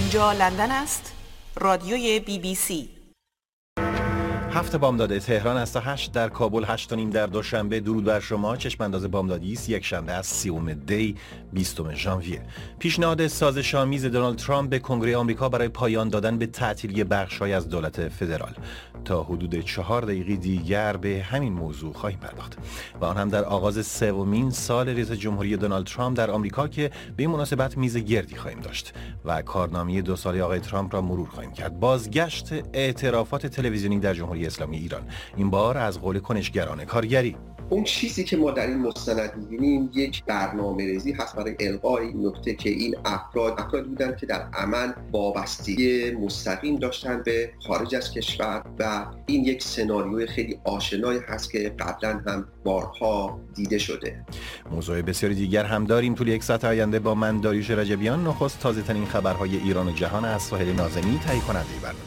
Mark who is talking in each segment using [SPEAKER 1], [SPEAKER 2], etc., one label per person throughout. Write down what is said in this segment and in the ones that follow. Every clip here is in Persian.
[SPEAKER 1] اینجا لندن است، رادیوی BBC.
[SPEAKER 2] 7 بامداد تهران است تا 8 در کابل، 8 تا نیم در دوشنبه. درود بر شما. چشم انداز بامدادی است یک شنبه از 30 دی 20 ژانویه. پیشنهاد سازش‌آمیز دونالد ترامپ به کنگره آمریکا برای پایان دادن به تعطیلی بخش‌هایی از دولت فدرال. تا حدود 4 دقیقه دیگر به همین موضوع خواهیم پرداخت و آن هم در آغاز سومین سال رئیس جمهوری دونالد ترامپ در آمریکا که به این مناسبت میز گردی خواهیم داشت و کارنامه 2 ساله آقای ترامپ را مرور خواهیم کرد. بازگشت اعترافات تلویزیونی در جمهوری اسلامی ایران، این بار از قول کنشگران کارگری.
[SPEAKER 3] اون چیزی که ما در این مستند می‌بینیم یک برنامه‌ریزی هست برای الغای این نکته که این افراد بودند که در عمل وابستگی مستقیم داشتن به خارج از کشور و این یک سناریوی خیلی آشنایی هست که قبلا هم بارها دیده شده.
[SPEAKER 2] موضوع بسیاری دیگر هم داریم طول یک ساعت آینده با من داریوش رجبیان. نخست تازه‌ترین خبرهای ایران و جهان از سهیل ناظمی تهیه کننده برنامه.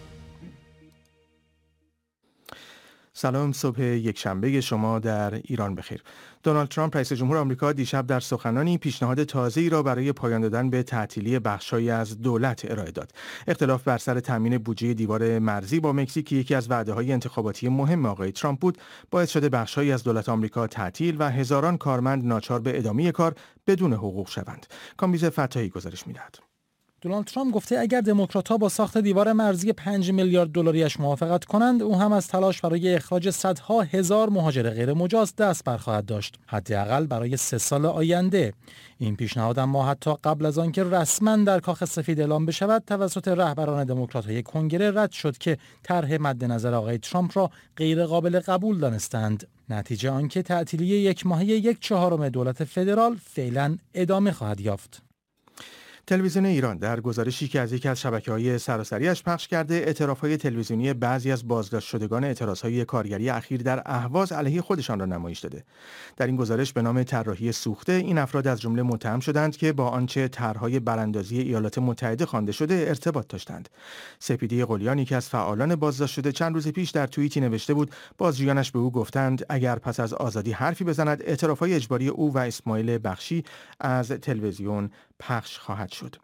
[SPEAKER 4] سلام، صبح یکشنبه شما در ایران بخیر. دونالد ترامپ رئیس جمهور آمریکا دیشب در سخنرانی پیشنهاد تازه‌ای را برای پایان دادن به تعطیلی بخش‌هایی از دولت ارائه داد. اختلاف بر سر تامین بودجه دیوار مرزی با مکزیک که یکی از وعده‌های انتخاباتی مهم آقای ترامپ بود، باعث شده بخش‌هایی از دولت آمریکا تعطیل و هزاران کارمند ناچار به ادامه کار بدون حقوق شوند. کامبیز فتاحی گزارش می‌دهد.
[SPEAKER 5] دونالد ترامپ گفته اگر دموکرات‌ها با ساخت دیوار مرزی 5 میلیارد دلاریش موافقت کنند، او هم از تلاش برای اخراج صدها هزار مهاجر غیر مجاز دست برخواهد داشت، حداقل برای 3 سال آینده. این پیشنهاد اما حتی قبل از آنکه رسما در کاخ سفید اعلام بشود توسط رهبران دموکرات‌های کنگره رد شد که طرح مد نظر آقای ترامپ را غیر قابل قبول دانستند. نتیجه آنکه تعطیلی 1 ماهه 1/4 دولت فدرال فعلا ادامه خواهد یافت.
[SPEAKER 4] تلویزیون ایران در گزارشی که از یکی از شبکه‌های سراسری‌اش پخش کرده، اعتراف‌های تلویزیونی بعضی از بازداشت شدگان اعتراض‌های کارگری اخیر در اهواز علیه خودشان را نمایش داده. در این گزارش به نام طراحی سوخته، این افراد از جمله متهم شدند که با آنچه طرح‌های براندازی ایالات متحده خوانده شده ارتباط داشتند. سپیده قلیانی که از فعالان بازداشت شده چند روز پیش در توییتی نوشته بود بازجویانش به او گفتند اگر پس از آزادی حرفی بزند اعتراف‌های اجباری او و اسماعیل بخشی از تلویزیون پخش خواهد شد.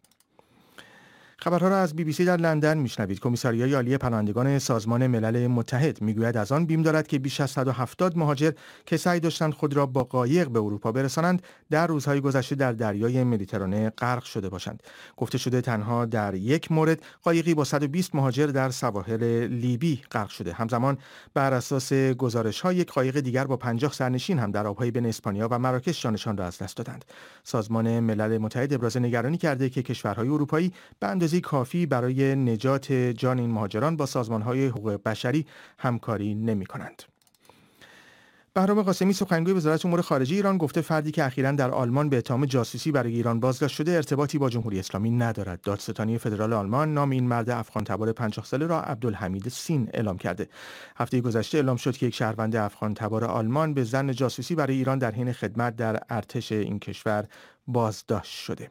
[SPEAKER 4] خبرها را از BBC در لندن میشنوید. کمیساریای عالی پناهندگان سازمان ملل متحد میگوید از آن بیم دارد که بیش از 170 مهاجر که سعی داشتند خود را با قایق به اروپا برسانند در روزهای گذشته در دریای مدیترانه غرق شده باشند. گفته شده تنها در یک مورد قایقی با 120 مهاجر در سواحل لیبی غرق شده. همزمان بر اساس گزارش‌ها یک قایق دیگر با 50 سرنشین هم در آب‌های بین اسپانیا و مراکش جانشان را از دست دادند. سازمان ملل متحد ابراز نگرانی کرده که کشورهای اروپایی به اندازه کافی برای نجات جان این مهاجران با سازمان‌های حقوق بشری همکاری نمی‌کنند. بهرام قاسمی سخنگوی وزارت امور خارجه ایران گفته فردی که اخیراً در آلمان به اتهام جاسوسی برای ایران بازداشت شده ارتباطی با جمهوری اسلامی ندارد. دادستانی فدرال آلمان نام این مرد افغان تبار 50 ساله را عبدالحمید سین اعلام کرده. هفته گذشته اعلام شد که یک شهروند افغان تبار آلمان به ظن جاسوسی برای ایران در حین خدمت در ارتش این کشور بازداشت شده.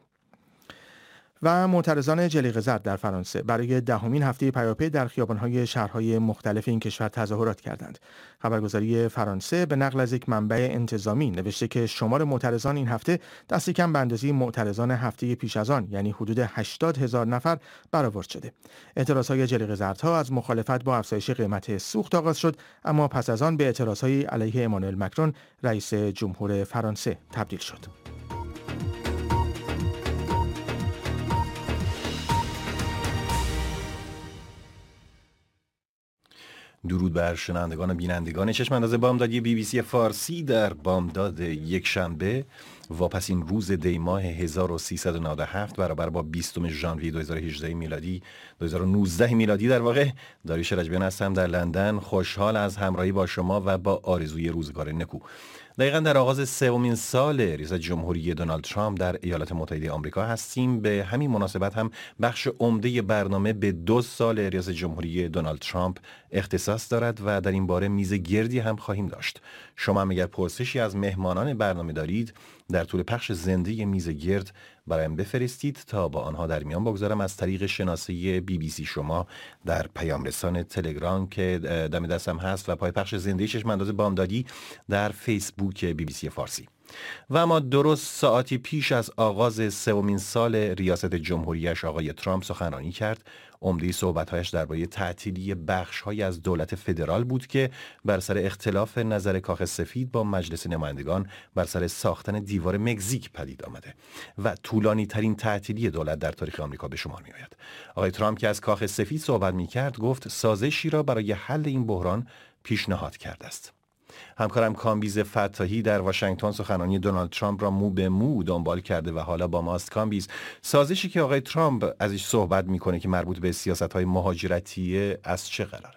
[SPEAKER 4] و معترضان جلیقه زرد در فرانسه برای 10مین هفته پیاپی در خیابان‌های شهرهای مختلف این کشور تظاهرات کردند. خبرگزاری فرانسه به نقل از یک منبع انتظامی نوشته که شمار معترضان این هفته دست کم به اندازه معترضان هفته پیش از آن یعنی حدود 80,000 نفر برآورد شده. اعتراضهای جلیقه زردها از مخالفت با افزایش قیمت سوخت آغاز شد، اما پس از آن به اعتراضهای علیه امانوئل مکرون رئیس جمهور فرانسه تبدیل شد.
[SPEAKER 2] درود بر شنوندگان و بینندگان چشم انداز بامدادی BBC فارسی در بامداد یک شنبه واپسین روز دی ماه 1397 برابر با 20 ژانویه 2018 میلادی 2019 میلادی در واقع. داریوش رجبیان هستم در لندن، خوشحال از همراهی با شما و با آرزوی روزگار نکو. دقیقاً در آغاز سومین سال رئیس جمهوری دونالد ترامپ در ایالات متحده آمریکا هستیم. به همین مناسبت هم بخش عمده برنامه به 2 سال رئیس جمهوری دونالد ترامپ اختصاص دارد و در این باره میز گردی هم خواهیم داشت. شما هم اگر پرسشی از مهمانان برنامه دارید در طول پخش زنده میز گرد برایم بفرستید تا با آنها در میان بگذارم از طریق شناسه BBC شما در پیام رسان تلگرام که دم دستم هست و پای پخش زنده چشم انداز بامدادی در فیسبوک BBC فارسی. و اما درست ساعتی پیش از آغاز سومین سال ریاست جمهوریش آقای ترامپ سخنرانی کرد. عمده صحبت‌هایش درباره تعطیلی بخش‌هایی از دولت فدرال بود که بر سر اختلاف نظر کاخ سفید با مجلس نمایندگان بر سر ساختن دیوار مکزیک پدید آمده و طولانی ترین تعطیلی دولت در تاریخ آمریکا به شمار می‌آید. آقای ترامپ که از کاخ سفید صحبت می‌کرد گفت سازشی را برای حل این بحران پیشنهاد کرده است. همکارم کامبیز فتاحی در واشنگتن سخنرانی دونالد ترامپ را مو به مو دنبال کرده و حالا با ماست. کامبیز، سازشی که آقای ترامپ ازش صحبت میکنه که مربوط به سیاست‌های مهاجرتیه از چه قراره؟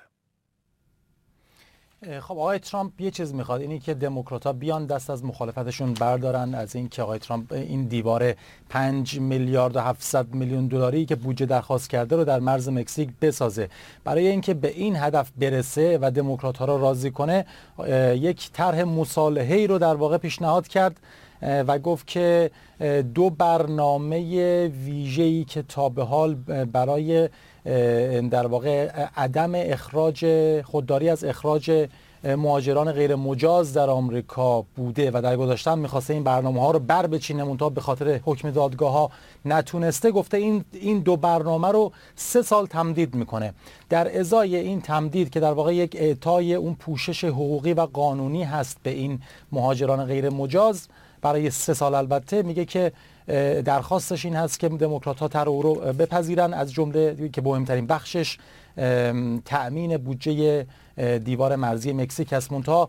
[SPEAKER 5] خب آقای ترامپ یه چیز میخواد، اینی که دموکرات‌ها بیان دست از مخالفتشون بردارن از این که آقای ترامپ این دیوار 5 میلیارد و 700 میلیون دلاری که بودجه درخواست کرده رو در مرز مکزیک بسازه. برای اینکه به این هدف برسه و دموکرات‌ها رو راضی کنه، یک طرح مصالحه‌ای رو در واقع پیشنهاد کرد و گفت که 2 برنامه ویژه‌ای که تا به حال برای در واقع عدم اخراج، خودداری از اخراج مهاجران غیر مجاز در آمریکا بوده و در گذشته می‌خواسته این برنامه‌ها رو بر بچینه، منتها به خاطر حکم دادگاه‌ها نتونسته. گفته این 2 برنامه رو 3 سال تمدید میکنه. در ازای این تمدید که در واقع یک اعطای اون پوشش حقوقی و قانونی هست به این مهاجران غیر مجاز برای 3 سال، البته میگه که درخواستش این هست که دموکرات‌ها طرح او رو بپذیرن، از جمله که مهمترین بخشش تأمین بودجه دیوار مرزی مکزیک است. منتها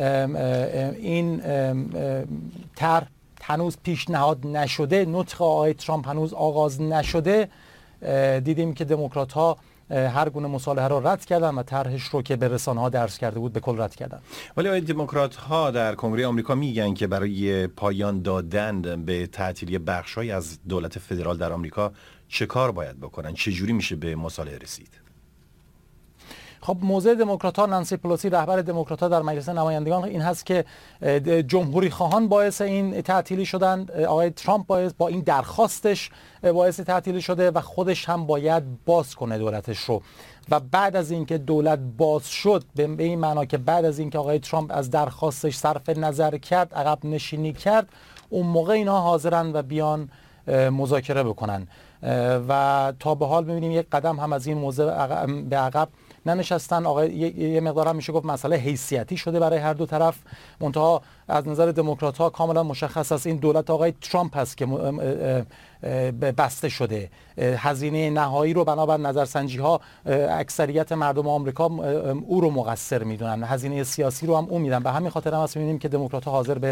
[SPEAKER 5] این طرح هنوز پیشنهاد نشده، نطق آقای ترامپ هنوز آغاز نشده. دیدیم که دموکرات‌ها هر گونه مصالحه را رد کردن و طرحش رو که به رسانه‌ها درس کرده بود به کل رد کردن.
[SPEAKER 2] ولی آقای دموکرات‌ها در کنگره آمریکا میگن که برای پایان دادن به تعطیلی بخش‌هایی از دولت فدرال در آمریکا چه کار باید بکنن؟ چه جوری میشه به مصالحه رسید؟
[SPEAKER 5] خب موضع دموکرات‌ها، نانسی پلوسی رهبر دموکرات‌ها در مجلس نمایندگان این هست که جمهوری خواهان باعث این تعطیلی شدن، آقای ترامپ با این درخواستش باعث تعطیلی شده و خودش هم باید باز کنه دولتش رو. و بعد از اینکه دولت باز شد، به این معنا که بعد از اینکه آقای ترامپ از درخواستش صرف نظر کرد، عقب نشینی کرد، اون موقع اینها حاضرن و بیان مذاکره بکنن. و تا به حال می‌بینیم یک قدم هم از این موضوع به عقب ننشستن. آقای یه مقدار هم میشه گفت مسئله حیثیتی شده برای هر دو طرف. منتها از نظر دموکرات‌ها کاملا مشخص است این دولت آقای ترامپ است که بسته شده. هزینه نهایی رو بنابر نظرسنجی‌ها اکثریت مردم آمریکا او رو مقصر میدونن، هزینه سیاسی رو هم او میدن. به همین خاطر هم می‌بینیم که دموکرات‌ها حاضر به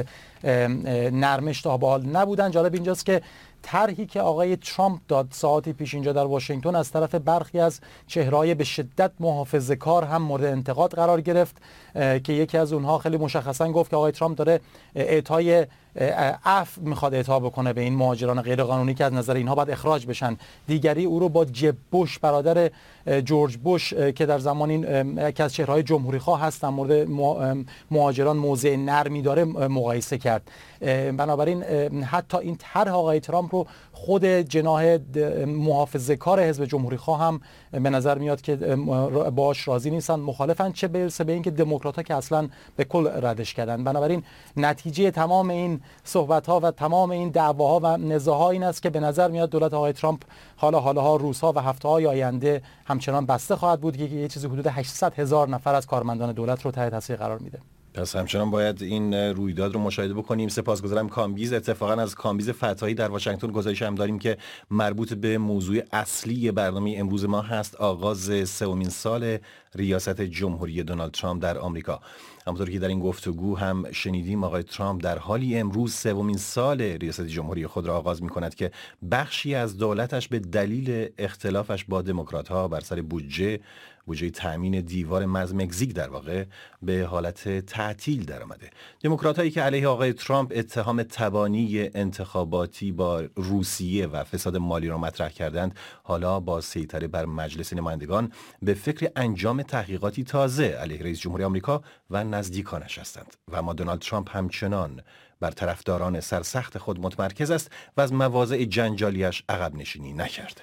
[SPEAKER 5] نرمش تا به حال نبودن. جالب اینجاست که طرحی که آقای ترامپ داد ساعتی پیش اینجا در واشنگتن از طرف برخی از چهره‌های به شدت محافظه‌کار هم مورد انتقاد قرار گرفت که یکی از اونها خیلی مشخصا گفت که آقای ترامپ داره اعطای عفو میخواد اعطا بکنه به این مهاجران غیرقانونی که از نظر اینها باید اخراج بشن. دیگری او رو با جب بوش، برادر جورج بوش که در زمان این یکی از چهره‌های جمهوری خواه هستن، مورد مهاجران موضع نرمی داره مقایسه کرد. بنابراین حتی این طرح آقای ترامپ رو خود جناح محافظه‌کار حزب جمهوری خواه هم به نظر میاد که باهاش راضی نیستن، مخالفن، چه برسه به اینکه دموکرات‌ها که اصلا به کل ردش کردن. بنابراین نتیجه تمام این صحبت‌ها و تمام این دعواها و نزاع‌ها این است که به نظر میاد دولت آقای ترامپ حالا روزها و هفته‌های آینده همچنان بسته خواهد بود که یه چیزی حدود 800,000 نفر از کارمندان دولت رو تحت تاثیر قرار میده.
[SPEAKER 2] پس همچنان باید این رویداد رو مشاهده بکنیم. سپاسگزارم کامبیز. اتفاقا از کامبیز فتاحی در واشنگتن گزارش هم داریم که مربوط به موضوع اصلی برنامه امروز ما هست، آغاز سومین سال ریاست جمهوری دونالد ترامپ در آمریکا. همونطور که در این گفتگو هم شنیدیم، آقای ترامپ در حالی امروز سومین سال ریاست جمهوری خود را آغاز می‌کند که بخشی از دولتش به دلیل اختلافش با دموکرات‌ها بر سر بودجه تأمین دیوار مرز مکزیک در واقع به حالت تعطیل در آمده. دموکرات‌هایی که علیه آقای ترامپ اتهام تبانی انتخاباتی با روسیه و فساد مالی را مطرح کردند، حالا با سیطره بر مجلس نمایندگان به فکر انجام تحقیقاتی تازه علیه رئیس جمهوری آمریکا و نزدیکانش هستند. و اما دونالد ترامپ همچنان بر طرفداران سرسخت خود متمرکز است و از مواضع جنجالیش عقب نشینی نکرده.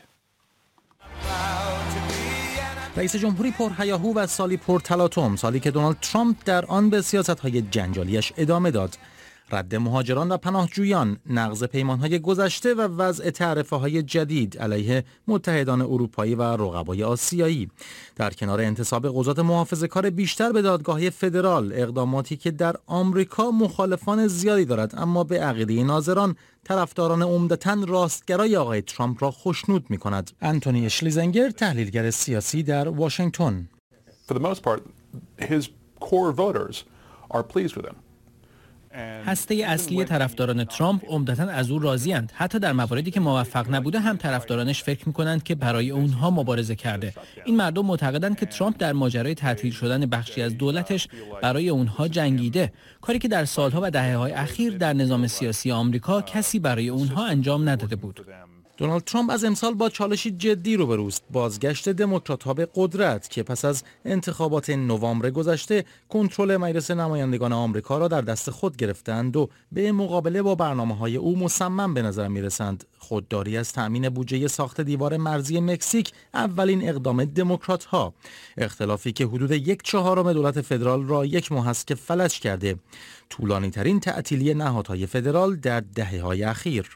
[SPEAKER 5] رئیس جمهوری پرهیاهو و سالی پرتلاطم، سالی که دونالد ترامپ در آن به سیاست‌های جنجالیش ادامه داد. رد مهاجران و پناهجویان، نقض پیمانهای گذشته و وضع تعرفه‌های جدید علیه متحدان اروپایی و رقبای آسیایی. در کنار انتصاب قضات محافظه‌کار بیشتر به دادگاه فدرال، اقداماتی که در آمریکا مخالفان زیادی دارد اما به عقیده ناظران طرفداران عمدتاً راستگرای آقای ترامپ را خوشنود می‌کند. آنتونی اشلیزنگر، تحلیلگر سیاسی در واشنگتن:
[SPEAKER 6] For the most part, his core voters are pleased with him.
[SPEAKER 7] هسته اصلی طرفداران ترامپ عمدتاً از او راضی‌اند. حتی در مواردی که موفق نبوده هم طرفدارانش فکر می‌کنند که برای اونها مبارزه کرده. این مردم معتقدند که ترامپ در ماجرای تعطیل شدن بخشی از دولتش برای اونها جنگیده، کاری که در سالها و دهه‌های اخیر در نظام سیاسی آمریکا کسی برای اونها انجام نداده بود.
[SPEAKER 5] دونالد ترامپ از امسال با چالشی جدی روبروست: بازگشت دموکرات‌ها به قدرت که پس از انتخابات نوامبر گذشته کنترل مجلس نمایندگان آمریکا را در دست خود گرفتند و به مقابله با برنامه‌های او مصمم به نظر می‌رسند. خودداری از تأمین بودجه ساخت دیوار مرزی مکزیک اولین اقدام دموکرات‌ها، اختلافی که حدود 1/4 دولت فدرال را یک ماه است که فلج کرده، طولانی‌ترین تعطیلی نهادهای فدرال در دهه‌های اخیر.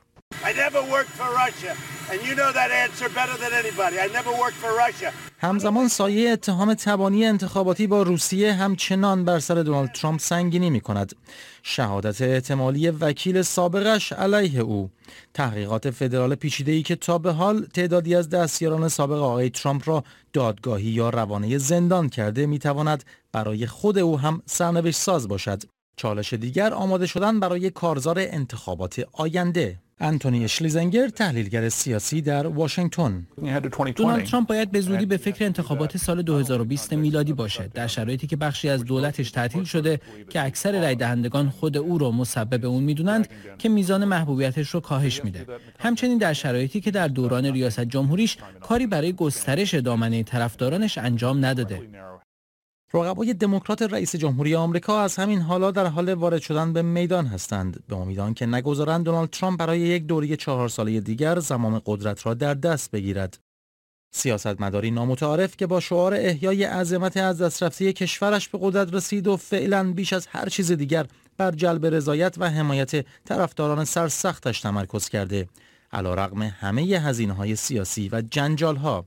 [SPEAKER 5] همزمان سایه اتهام تبانی انتخاباتی با روسیه همچنان بر سر دونالد ترامپ سنگینی می کند. شهادت احتمالی وکیل سابقش علیه او، تحقیقات فدرال پیچیده‌ای که تا به حال تعدادی از دستیاران سابق آقای ترامپ را دادگاهی یا روانه زندان کرده، می تواند برای خود او هم سرنوشت ساز باشد. چالش دیگر آماده شدن برای کارزار انتخابات آینده. آنتونی اشلیزنگر، تحلیلگر سیاسی در واشنگتن:
[SPEAKER 7] دونالد ترامپ باید به زودی به فکر انتخابات سال 2020 میلادی باشد، در شرایطی که بخشی از دولتش تعطیل شده که اکثر رای دهندگان خود او را مسبب اون میدونند که میزان محبوبیتش رو کاهش میده. همچنین در شرایطی که در دوران ریاست جمهوریش کاری برای گسترش دامنه طرفدارانش انجام نداده.
[SPEAKER 5] رقبای دموکرات رئیس جمهوری آمریکا از همین حالا در حال وارد شدن به میدان هستند، به امید که نگذارند دونالد ترامپ برای یک دوره 4 ساله دیگر زمام قدرت را در دست بگیرد. سیاستمداری نامتعارف که با شعار احیای عظمت از دست رفته کشورش به قدرت رسید و فعلا بیش از هر چیز دیگر بر جلب رضایت و حمایت طرفداران سرسختش تمرکز کرده، علیرغم همه هزینه‌های سیاسی و جنجال‌ها.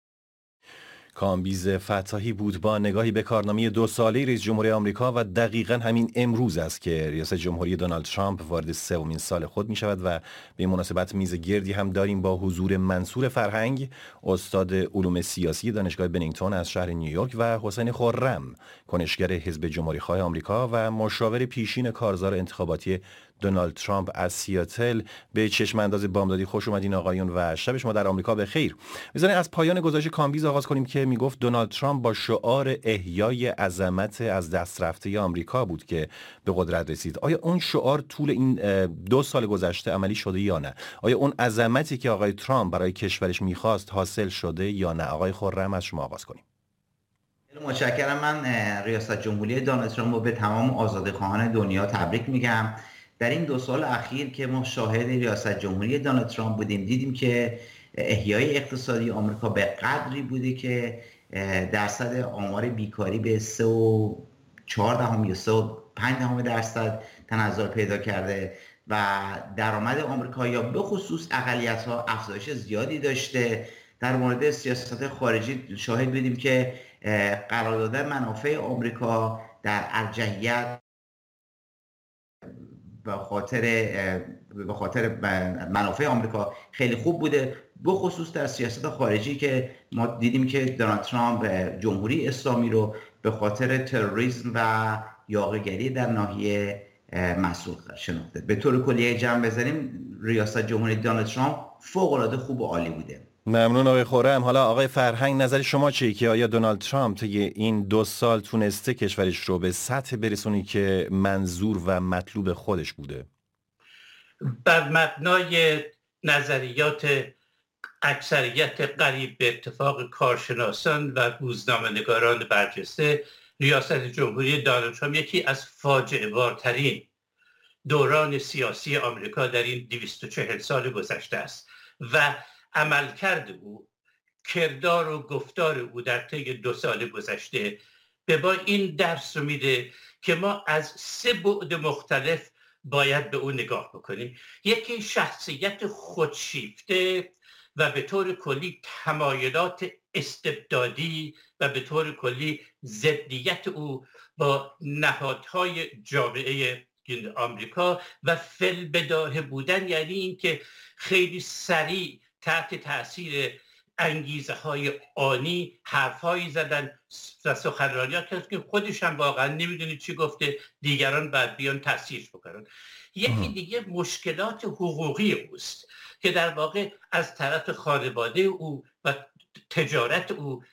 [SPEAKER 2] کامبیز فتاحی بود با نگاهی به کارنامه 2 ساله رئیس جمهوری آمریکا و دقیقاً همین امروز است که ریاست جمهوری دونالد ترامپ وارد 3مین سال خود می شود و به مناسبت میز گردی هم داریم با حضور منصور فرهنگ، استاد علوم سیاسی دانشگاه بنینگتون از شهر نیویورک و حسین خرم، کنشگر حزب جمهوری‌خواه آمریکا و مشاور پیشین کارزار انتخاباتی دونالد ترامپ از سیاتل. به چشم انداز بامدادی خوش اومدین آقایون و شب شما در آمریکا بخیر. بذارین از پایان گزارش کامبیز آغاز کنیم که میگفت دونالد ترامپ با شعار احیای عظمت از دست رفته آمریکا بود که به قدرت رسید. آیا اون شعار طول این 2 سال گذشته عملی شده یا نه؟ آیا اون عظمتی که آقای ترامپ برای کشورش میخواست حاصل شده یا نه؟ آقای خرم از شما آغاز کنیم.
[SPEAKER 8] متشکرم. من ریاست جمهوری دونالد ترامپ رو به تمام آزادخواهان دنیا تبریک میگم. در این 2 سال اخیر که ما شاهد ریاست جمهوری دونالد ترامپ بودیم، دیدیم که احیای اقتصادی آمریکا به قدری بوده که درصد آمار بیکاری به 3.4 یا 3.5% تنزل پیدا کرده و درآمد آمریکایی‌ها به خصوص اقلیت‌ها افزایش زیادی داشته. در مورد سیاست خارجی شاهد بودیم که قرارداد منافع آمریکا در ارجحیت به خاطر منافع آمریکا خیلی خوب بوده، به خصوص در سیاست خارجی که ما دیدیم که دونالد ترامپ جمهوری اسلامی رو به خاطر تروریسم و یاغیگری در ناحیه مسئول شناخته. به طور کلی جمع بزنیم ریاست جمهوری دونالد ترامپ فوق‌العاده خوب و عالی بوده.
[SPEAKER 2] ممنون آقای خرم. حالا آقای فرهنگ، نظر شما چیه که آیا دونالد ترامپ طی این 2 سال تونسته کشورش رو به سطح برسونی که منظور و مطلوب خودش بوده؟
[SPEAKER 9] بر مبنای نظریات اکثریت قریب به اتفاق کارشناسان و روزنامه‌نگاران برجسته، ریاست جمهوری دونالد ترامپ یکی از فاجعه بارترین دوران سیاسی آمریکا در این 240 سال گذشته است و عملکرد او، کردار و گفتار او در طی 2 سال گذشته به ما این درس رو میده که ما از 3 بعد مختلف باید به اون نگاه بکنیم. یکی شخصیت خودشیفته و به طور کلی تمایلات استبدادی و به طور کلی ضدیت او با نهادهای جامعه آمریکا و فی‌البداهه بودن، یعنی اینکه خیلی سریع تحت تاثیر انگیزه های آنی حرفهایی زدن و سخنرانی‌ها کرد که خودش هم واقعا نمیدونی چی گفته، دیگران بعد بیان تصحیحش بکنن. یکی دیگه مشکلات حقوقی اوست که در واقع از طرف خانواده او و تجارت او،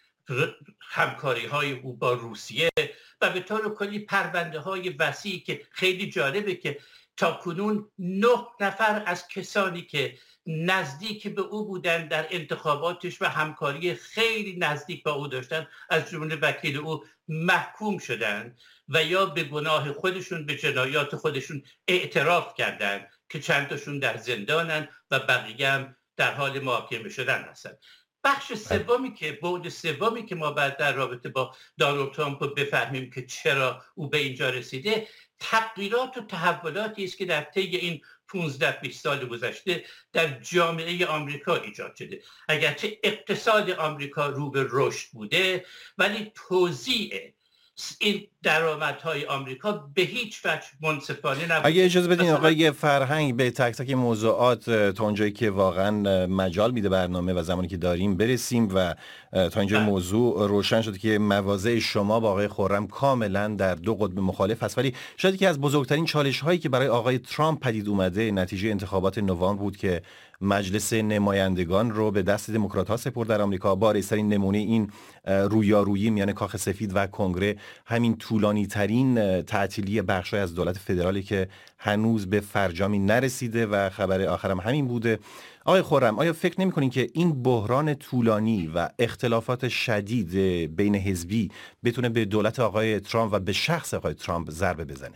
[SPEAKER 9] همکاری های او با روسیه و به طور کلی پرونده های وسیعی که خیلی جالبه که تا کنون 9 نفر از کسانی که نزدیک به او بودن در انتخاباتش و همکاری خیلی نزدیک با او داشتن، از جمله وکیل او، محکوم شدن و یا به گناه خودشون، به جنایات خودشون اعتراف کردن که چند تاشون در زندانن و بقیه هم در حال محاکمه شدن هستن. بخش سومی که بعد سومی که ما بعد در رابطه با دونالد ترامپ بفهمیم که چرا او به اینجا رسیده، تغییرات و تحولاتی است که در طی این 15-20 سال گذشته در جامعه آمریکا ایجاد شده. اگرچه اقتصاد آمریکا رو به رشد بوده، ولی توزیع این درآمدهای آمریکا به هیچ وجه منصفانه نبود.
[SPEAKER 2] اگه اجازه بدین آقای فرهنگ به تک تک موضوعات تا اونجایی که واقعا مجال میده برنامه و زمانی که داریم برسیم و تا اینجا موضوع روشن شد که مواضع شما با آقای خرم کاملا در دو قطب مخالف هست، ولی شاید یکی از بزرگترین چالش هایی که برای آقای ترامپ پدید اومده نتیجه انتخابات نوامبر بود که مجلس نمایندگان رو به دست دموکرات‌ها سپرد در آمریکا. بارزترین نمونه این رویارویی میان کاخ سفید و کنگره همین طولانی ترین تعطیلی بخشای از دولت فدرالی که هنوز به فرجامی نرسیده و خبر آخرم همین بوده. آقای خرم، آیا فکر نمی‌کنین که این بحران طولانی و اختلافات شدید بین حزبی بتونه به دولت آقای ترامپ و به شخص آقای ترامپ ضربه بزنه؟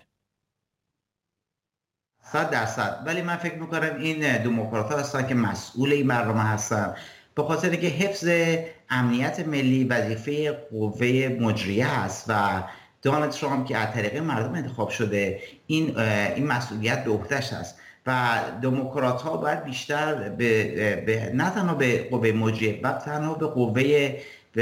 [SPEAKER 8] 100%. ولی من فکر میکنم این دموکرات‌ها هستن که مسئول این برنامه هستن، به خاطر که حفظ امنیت ملی وظیفه قوه مجریه است و دونالد ترامپ که از طریق مردم انتخاب شده این مسئولیت به عهده‌اش است و دموکرات‌ها باید بیشتر به نه تنها به قوه مجریه و تنها به قوه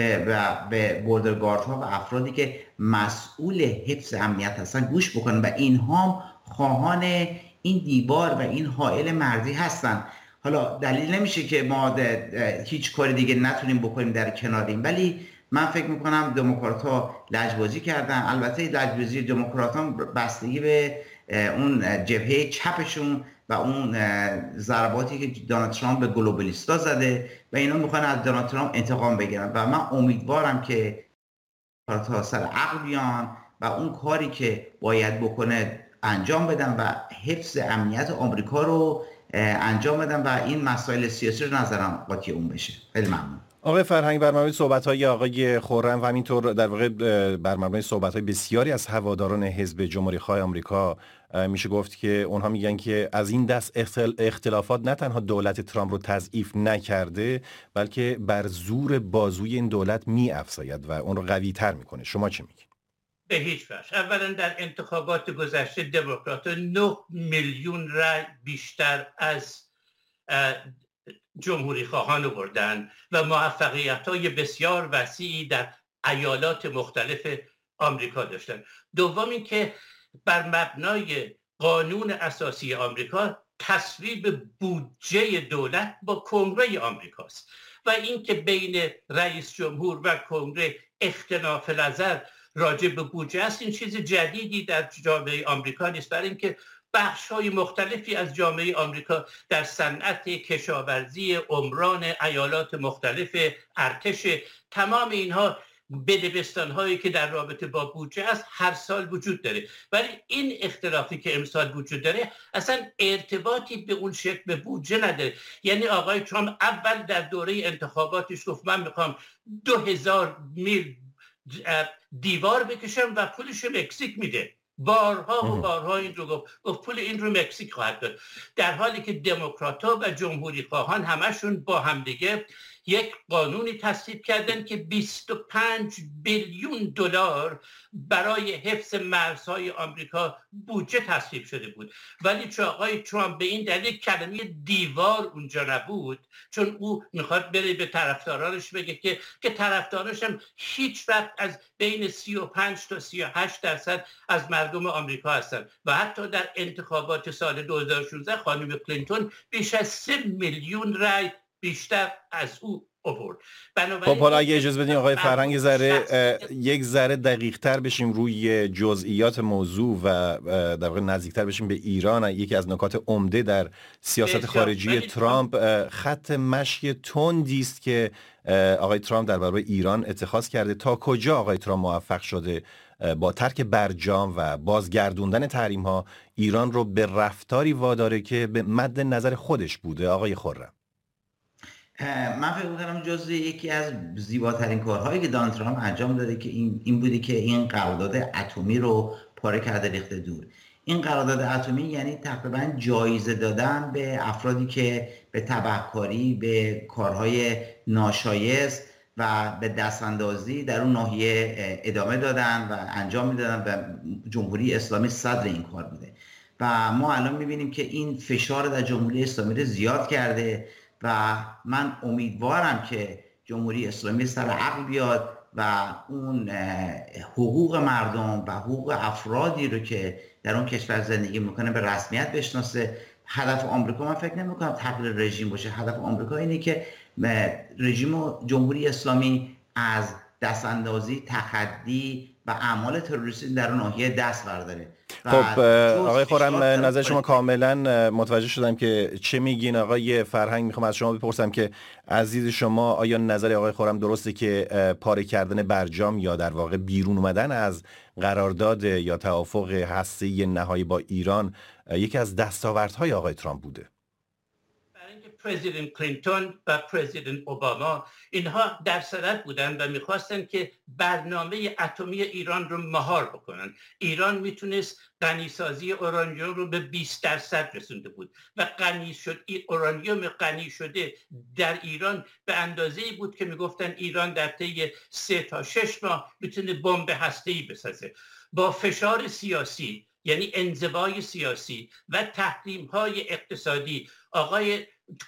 [SPEAKER 8] به بوردرگاردها و افرادی که مسئول حفظ امنیت هستن گوش بکنن و اینها خواهان این دیوار و این حائل مرزی هستن. حالا دلیل نمیشه که ما هیچ کاری دیگه نتونیم بکنیم در کناریم، ولی من فکر میکنم دموکرات‌ها لجبازی کردن. البته لجبازی دموکرات‌ها بستگی به اون جبهه چپشون و اون ضرباتی که دونالد ترامپ به گلوبالیستا زده و اینا میخوان از دونالد ترامپ انتقام بگیرن و من امیدوارم که دموکرات‌ها سر عقل بیان و اون کاری که باید بکنه انجام بدن و حفظ امنیت آمریکا رو انجام بدن و این مسائل سیاسی رو نظرم قاطی اون بشه. خیلی ممنون.
[SPEAKER 2] آقای فرهنگ، بر مبنای صحبت‌های آقای خرم و همینطور در واقع بر مبنای صحبت‌های بسیاری از هواداران حزب جمهوری‌خواه آمریکا میشه گفت که اونها میگن که از این دست اختلافات نه تنها دولت ترامپ رو تضعیف نکرده، بلکه بر زور بازوی این دولت می‌افزاید و اون رو قوی‌تر میکنه. شما چه میگید؟
[SPEAKER 9] به هیچ وجه. اولا در انتخابات گذشته دموکرات‌ها 9 میلیون رای بیشتر از جمهوری خواهان آوردن و موفقیت‌های بسیار وسیعی در ایالات مختلف آمریکا داشتن. دوم این که بر مبنای قانون اساسی آمریکا تصویب بودجه دولت با کنگره آمریکاست و این که بین رئیس جمهور و کنگره اختلاف نظر راجع به بودجه است، این چیز جدیدی در جامعه آمریکا نیست، برای اینکه بخش‌های مختلفی از جامعه آمریکا در صنعت کشاورزی، عمران ایالات مختلف، ارتش، تمام اینها بدبستان‌هایی که در رابطه با بودجه است هر سال وجود داره، ولی این اختلافی که امسال وجود داره اصلا ارتباطی به اون شکل به بودجه نداره. یعنی آقای ترامپ اول در دوره انتخاباتش گفت من میخوام 2000 میل دیوار بکشم و پولش مکزیک میده. بارها و بارها این رو گفت پول این رو مکزیک خواهد داد، در حالی که دموکرات‌ها و جمهوری خواهان همشون با همدیگه یک قانونی تصویب کردن که 25 بیلیون دلار برای حفظ مرزهای آمریکا بودجه تصویب شده بود، ولی چون آقای ترامپ به این دلیل کلمه دیوار اونجا نبود، چون او میخواد بره به طرفدارانش بگه که طرفدارانش هم هیچ وقت از بین 35 تا 38% از مردم آمریکا هستن و حتی در انتخابات سال 2016 خانم کلینتون بیش از 3 میلیون رای بیشتر از او آورد.
[SPEAKER 2] خب حالا اگه اجازه بدین آقای فرهنگ یک ذره دقیق تر بشیم روی جزئیات موضوع و در واقع نزدیکتر بشیم به ایران. یکی از نکات عمده در سیاست خارجی ترامپ خط مشی تندی است که آقای ترامپ در برابر ایران اتخاذ کرده. تا کجا آقای ترامپ موفق شده با ترک برجام و بازگردوندن تحریم ها ایران رو به رفتاری واداره که به مد نظر خودش بوده؟ آقای خرم،
[SPEAKER 8] من فکر می‌کنم جزء یکی از زیباترین کارهایی که دونالد ترامپ انجام داده که این بودی که این قرارداد اتمی رو پاره کرده ریخته دور. این قرارداد اتمی یعنی تقریبا جایزه دادن به افرادی که به تبهکاری، به کارهای ناشایست و به دستاندازی در اون ناحیه ادامه دادن و انجام میدادن و جمهوری اسلامی صدر این کار بوده و ما الان میبینیم که این فشار در جمهوری اسلامی رو زیاد کرده و من امیدوارم که جمهوری اسلامی سر عقل بیاد و اون حقوق مردم و حقوق افرادی رو که در اون کشور زندگی میکنه به رسمیت بشناسه. هدف آمریکا من فکر نمیکنم تغییر رژیم باشه. هدف آمریکا اینه که رژیم جمهوری اسلامی از دستاندازی، تخطی و اعمال تروریستی در اون ناحیه دست برداره.
[SPEAKER 2] خب آقای خرم، نظر شما کاملا متوجه شدم که چه میگین. آقای فرهنگ، میخوام از شما بپرسم که عزیز شما آیا نظر آقای خرم درسته که پاره کردن برجام یا در واقع بیرون اومدن از قرارداد یا توافق هسته‌ای نهایی با ایران یکی از دستاوردهای آقای ترامپ بوده؟
[SPEAKER 9] پرزیدنت کلینتون و پرزیدنت اوباما اینها در صدد بودن و میخواستن که برنامه اتمی ایران رو مهار بکنن. ایران میتونست غنیسازی اورانیوم رو به 20% رسونده بود و اورانیوم غنی شده در ایران به اندازه‌ای بود که میگفتن ایران در طی 3 تا 6 ماه میتونه بمب هسته‌ای بسازه. با فشار سیاسی، یعنی انزوای سیاسی و تحریم‌های اقتصادی، آقای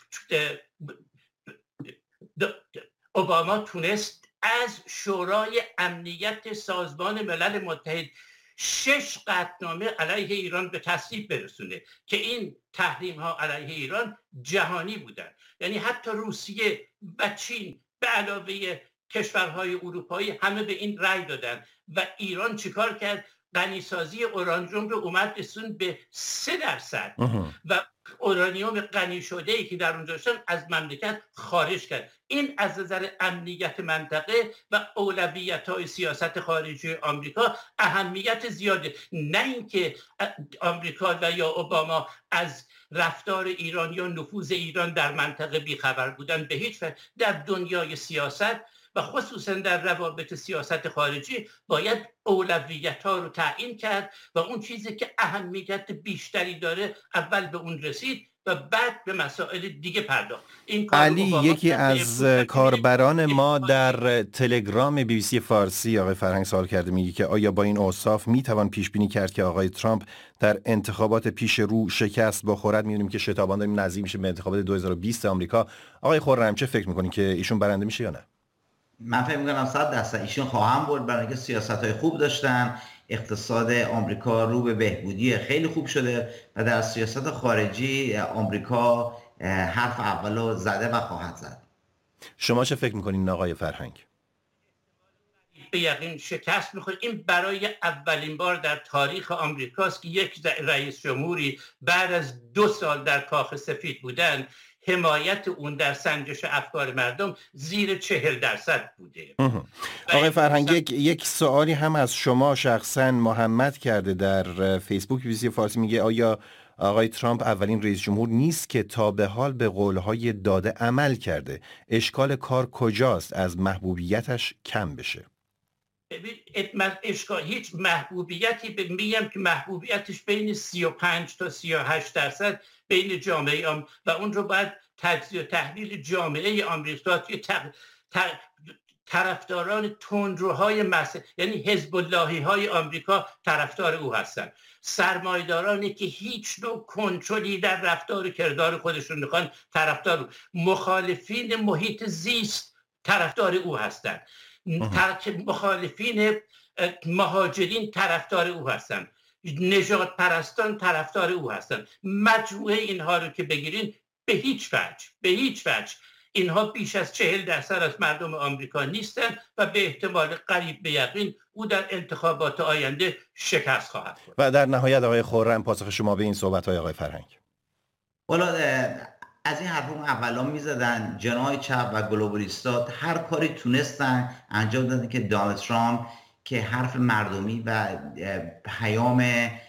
[SPEAKER 9] اوباما تونست از شورای امنیت سازمان ملل متحد 6 قطعنامه علیه ایران به تصویب برسونه که این تحریم ها علیه ایران جهانی بودن. یعنی حتی روسیه و چین به علاوه کشورهای اروپایی همه به این رأی دادن و ایران چیکار کرد؟ غنیسازی اورانیوم رو اومد رسون به 3% و اورانیوم غنی شده‌ای که در اونجا داشتن از مملکت خارج کرد. این از نظر امنیت منطقه و اولویت‌های سیاست خارجی آمریکا اهمیت زیاده. نه اینکه آمریکا و یا اوباما از رفتار ایران یا نفوذ ایران در منطقه بیخبر بودن، به هیچ وجه. در دنیای سیاست و خصوصا در روابط سیاست خارجی باید اولویت‌ها رو تعیین کرد و اون چیزی که اهمیت بیشتری داره اول به اون رسید و بعد به مسائل دیگه پرداخت.
[SPEAKER 2] علی، یکی از کاربران ما در تلگرام BBC فارسی آقای فرهنگ سوال کرده، میگه که آیا با این اوصاف میتوان پیش بینی کرد که آقای ترامپ در انتخابات پیش رو شکست بخورد؟ میدونیم که شتابان داریم نزدیک میشه به انتخابات 2020 آمریکا. آقای خرم، چه فکر میکنین که ایشون برنده میشه یا نه؟
[SPEAKER 8] من فکر میکنم 100% ایشون خواهم برد، برای اینکه سیاست‌های خوب داشتن. اقتصاد آمریکا رو به بهبودی خیلی خوب شده و در سیاست خارجی آمریکا حرف اولو زده و خواهد زد.
[SPEAKER 2] شما چه فکر میکنین آقای فرهنگ؟
[SPEAKER 9] به یقین شکست میخوره. این برای اولین بار در تاریخ آمریکاست که یک رئیس جمهوری بعد از 2 سال در کاخ سفید بودن حمایت اون در سنجش افکار مردم زیر 40% بوده.
[SPEAKER 2] آقای فرهنگ، یک سوالی هم از شما شخصا محمد کرده در فیسبوک BBC فارسی، میگه آیا آقای ترامپ اولین رئیس جمهور نیست که تا به حال به قولهای داده عمل کرده؟ اشکال کار کجاست از محبوبیتش کم بشه؟
[SPEAKER 9] هیچ محبوبیتی میگم که محبوبیتش بین 35 تا 38% بین جامعه و اون رو باید تجزیه و تحلیل جامعه آمریکا توی طرفداران تندروهای یعنی حزب اللهی های آمریکا طرفدار او هستن، سرمایه‌دارانی که هیچ نوع کنترلی در رفتار و کردار خودشون میخوان طرفدار او، مخالفین محیط زیست طرفدار او هستن، مخالفین مهاجرین طرفدار او هستن، نژاد پرستان طرفدار او هستن. مجموعه اینها رو که بگیرین به هیچ وجه اینها بیش از 40% از مردم آمریکا نیستند و به احتمال قریب به یقین او در انتخابات آینده شکست خواهد خورد.
[SPEAKER 2] و در نهایت آقای خرم، پاسخ شما به این صحبت‌های آقای فرهنگ؟
[SPEAKER 8] والا از این حرف اون اولا میزدن جناح چپ و گلوبالیستات هر کاری تونستن انجام دادن که دونالد ترامپ که حرف مردمی و پیام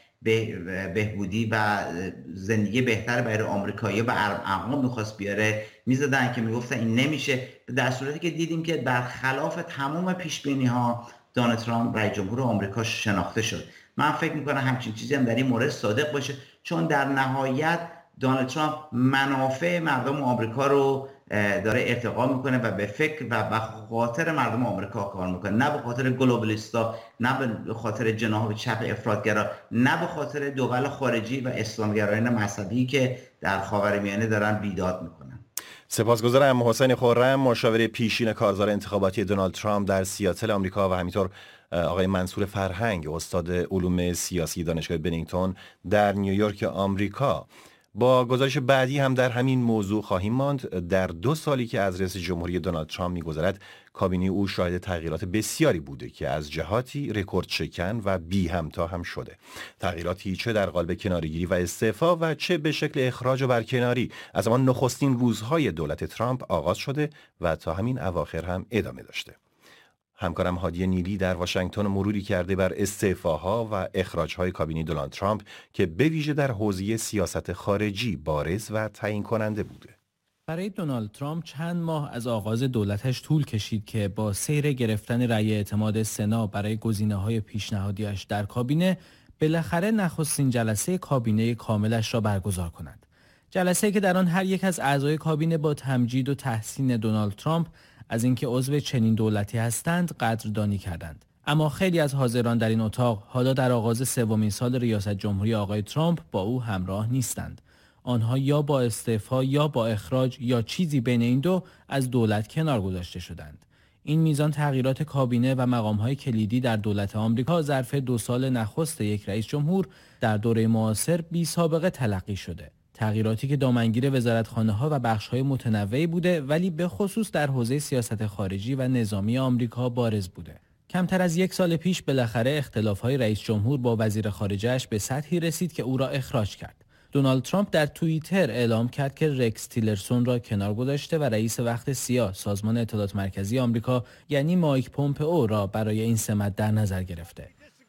[SPEAKER 8] بهبودی و زندگی بهتر برای آمریکایی و اقوام میخواست بیاره، میزدن که میگفتن این نمیشه، در صورتی که دیدیم که برخلاف تمام پیشبینی ها دونالد ترامپ رئیس جمهور آمریکا شناخته شد. من فکر میکنم همچین چیزی هم در این مورد صادق باشه، چون در نهایت دونالد ترامپ منافع مردم آمریکا رو داره ارتقا میکنه و به فکر و به خاطر مردم آمریکا کار میکنه، نه به خاطر گلوبالیستا، نه به خاطر جناح چپ افراطگرا، نه به خاطر دول خارجی و اسلامگرایان مذهبی که در خاورمیانه دارن بیداد میکنن.
[SPEAKER 2] سپاسگزارم. حسین خرم، مشاور پیشین کارزار انتخاباتی دونالد ترامپ در سیاتل آمریکا، و همینطور آقای منصور فرهنگ، استاد علوم سیاسی دانشگاه بنینگتون در نیویورک آمریکا. با گزارش بعدی هم در همین موضوع خواهیم ماند. در 2 سالی که از رئیس جمهوری دونالد ترامپ می‌گذرد، کابینه او شاهد تغییرات بسیاری بوده که از جهاتی رکورد شکن و بی همتا هم شده. تغییراتی چه در قالب کناره‌گیری و استعفا و چه به شکل اخراج و برکناری از همان نخستین روزهای دولت ترامپ آغاز شده و تا همین اواخر هم ادامه داشته. همکارم هادی نیلی در واشنگتن مروری کرده بر استعفاها و اخراج‌های کابینه دونالد ترامپ که به ویژه در حوزه سیاست خارجی بارز و تعیین کننده بوده.
[SPEAKER 7] برای دونالد ترامپ چند ماه از آغاز دولتش طول کشید که با سیر گرفتن رأی اعتماد سنا برای گزینه‌های پیشنهادیش در کابینه بالاخره نخستین جلسه کابینه کاملش را برگزار کند. جلسه‌ای که در آن هر یک از اعضای کابینه با تمجید و تحسین دونالد ترامپ از اینکه عضو چنین دولتی هستند قدردانی کردند. اما خیلی از حاضران در این اتاق حالا در آغاز 3مین سال ریاست جمهوری آقای ترامپ با او همراه نیستند. آنها یا با استعفا یا با اخراج یا چیزی بین این دو از دولت کنار گذاشته شدند. این میزان تغییرات کابینه و مقام‌های کلیدی در دولت آمریکا ظرف 2 سال نخست یک رئیس جمهور در دوره معاصر بی سابقه تلقی شده. تغییراتی که دامنگیر وزارتخانه‌ها و بخش‌های متنوعی بوده، ولی به خصوص در حوزه سیاست خارجی و نظامی آمریکا بارز بوده. کمتر از 1 سال پیش بالاخره اختلاف‌های رئیس جمهور با وزیر خارجه‌اش به سطحی رسید که او را اخراج کرد. دونالد ترامپ در توییتر اعلام کرد که رکس تیلرسون را کنار گذاشته و رئیس وقت سیاه سازمان اطلاعات مرکزی آمریکا یعنی مایک پومپئو را برای این سمت در نظر گرفته.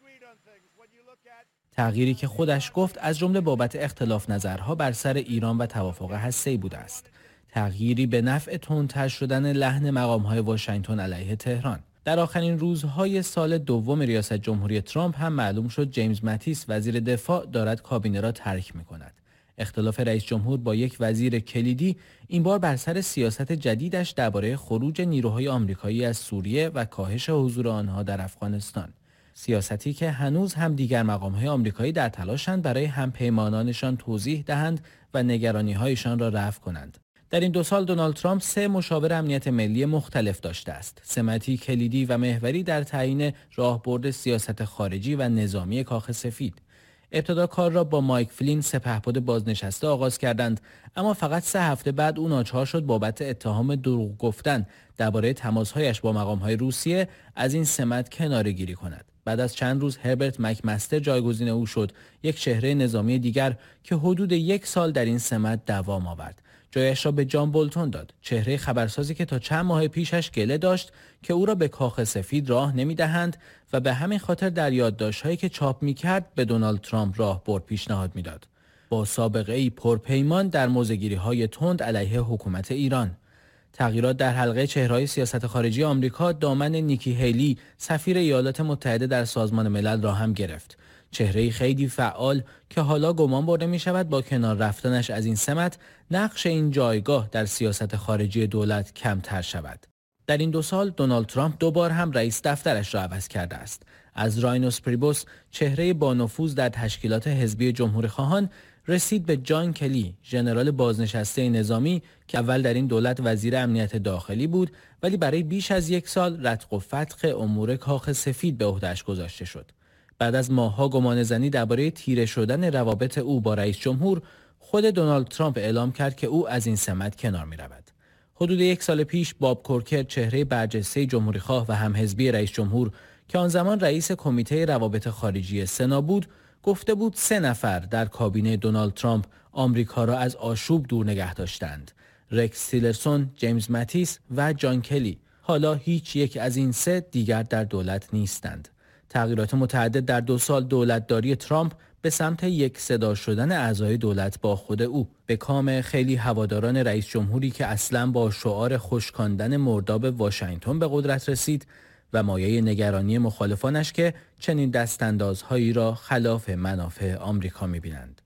[SPEAKER 7] تغییری که خودش گفت از جمله بابت اختلاف نظرها بر سر ایران و توافق هسته‌ای بوده است. تغییری به نفع تندتر شدن لحن مقام‌های واشنگتن علیه تهران. در آخرین روزهای سال دوم ریاست جمهوری ترامپ هم معلوم شد جیمز ماتیس وزیر دفاع دارد کابینه را ترک می‌کند. اختلاف رئیس جمهور با یک وزیر کلیدی این بار بر سر سیاست جدیدش درباره خروج نیروهای آمریکایی از سوریه و کاهش حضور آنها در افغانستان. سیاستی که هنوز هم دیگر مقام‌های آمریکایی در تلاشند برای همپیمانانشان توضیح دهند و نگرانی‌هایشان را رفع کنند. در این 2 سال دونالد ترامپ 3 مشاور امنیت ملی مختلف داشته است. سمتی کلیدی و محوری در تعیین راهبرد سیاست خارجی و نظامی کاخ سفید. ابتدا کار را با مایک فلین سپهبد بازنشسته آغاز کردند، اما فقط 3 هفته بعد او ناچار شد بابت اتهام دروغ گفتن درباره تماس‌هایش با مقام‌های روسیه از این سمت کناره‌گیری کند. بعد از چند روز هربرت مکمستر جایگزین او شد، یک چهره نظامی دیگر که حدود 1 سال در این سمت دوام آورد. جایش را به جان بولتون داد، چهره خبرسازی که تا چند ماه پیشش گله داشت که او را به کاخ سفید راه نمی‌دهند و به همین خاطر در یادداشت‌هایی که چاپ می‌کرد به دونالد ترامپ راهبرد پیشنهاد می‌داد. با سابقه‌ای پرپیمان در موضع‌گیری‌های تند علیه حکومت ایران. تغییرات در حلقه چهره‌های سیاست خارجی آمریکا دامن نیکی هیلی سفیر ایالات متحده در سازمان ملل را هم گرفت. چهره‌ای خیلی فعال که حالا گمان برده می‌شود با کنار رفتنش از این سمت نقش این جایگاه در سیاست خارجی دولت کمتر شود. در این 2 سال دونالد ترامپ 2 بار هم رئیس دفترش را عوض کرده است. از راینوس پریبوس چهره با نفوذ در تشکیلات حزبی جمهوری‌خواهان رسید به جان کلی، ژنرال بازنشسته نظامی که اول در این دولت وزیر امنیت داخلی بود ولی برای بیش از 1 سال رتق و فتق امور کاخ سفید به عهده‌اش گذاشته شد. بعد از ماه‌ها گمانه‌زنی درباره تیره شدن روابط او با رئیس جمهور، خود دونالد ترامپ اعلام کرد که او از این سمت کنار می‌رود. حدود 1 سال پیش باب کورکر چهره برجسته جمهوری‌خواه و همحزبی رئیس جمهور که آن زمان رئیس کمیته روابط خارجی سنا بود، گفته بود 3 نفر در کابینه دونالد ترامپ آمریکا را از آشوب دور نگه داشتند: رکس تیلرسون، جیمز ماتیس و جان کلی. حالا هیچ یک از این 3 دیگر در دولت نیستند. تغییرات متعدد در 2 سال دولتداری ترامپ به سمت یک صدا شدن اعضای دولت با خود او به کام خیلی هواداران رئیس جمهوری که اصلاً با شعار خشکاندن مرداب واشنگتن به قدرت رسید و مایه نگرانی مخالفانش که چنین دستاندازهایی را خلاف منافع آمریکا می‌بینند.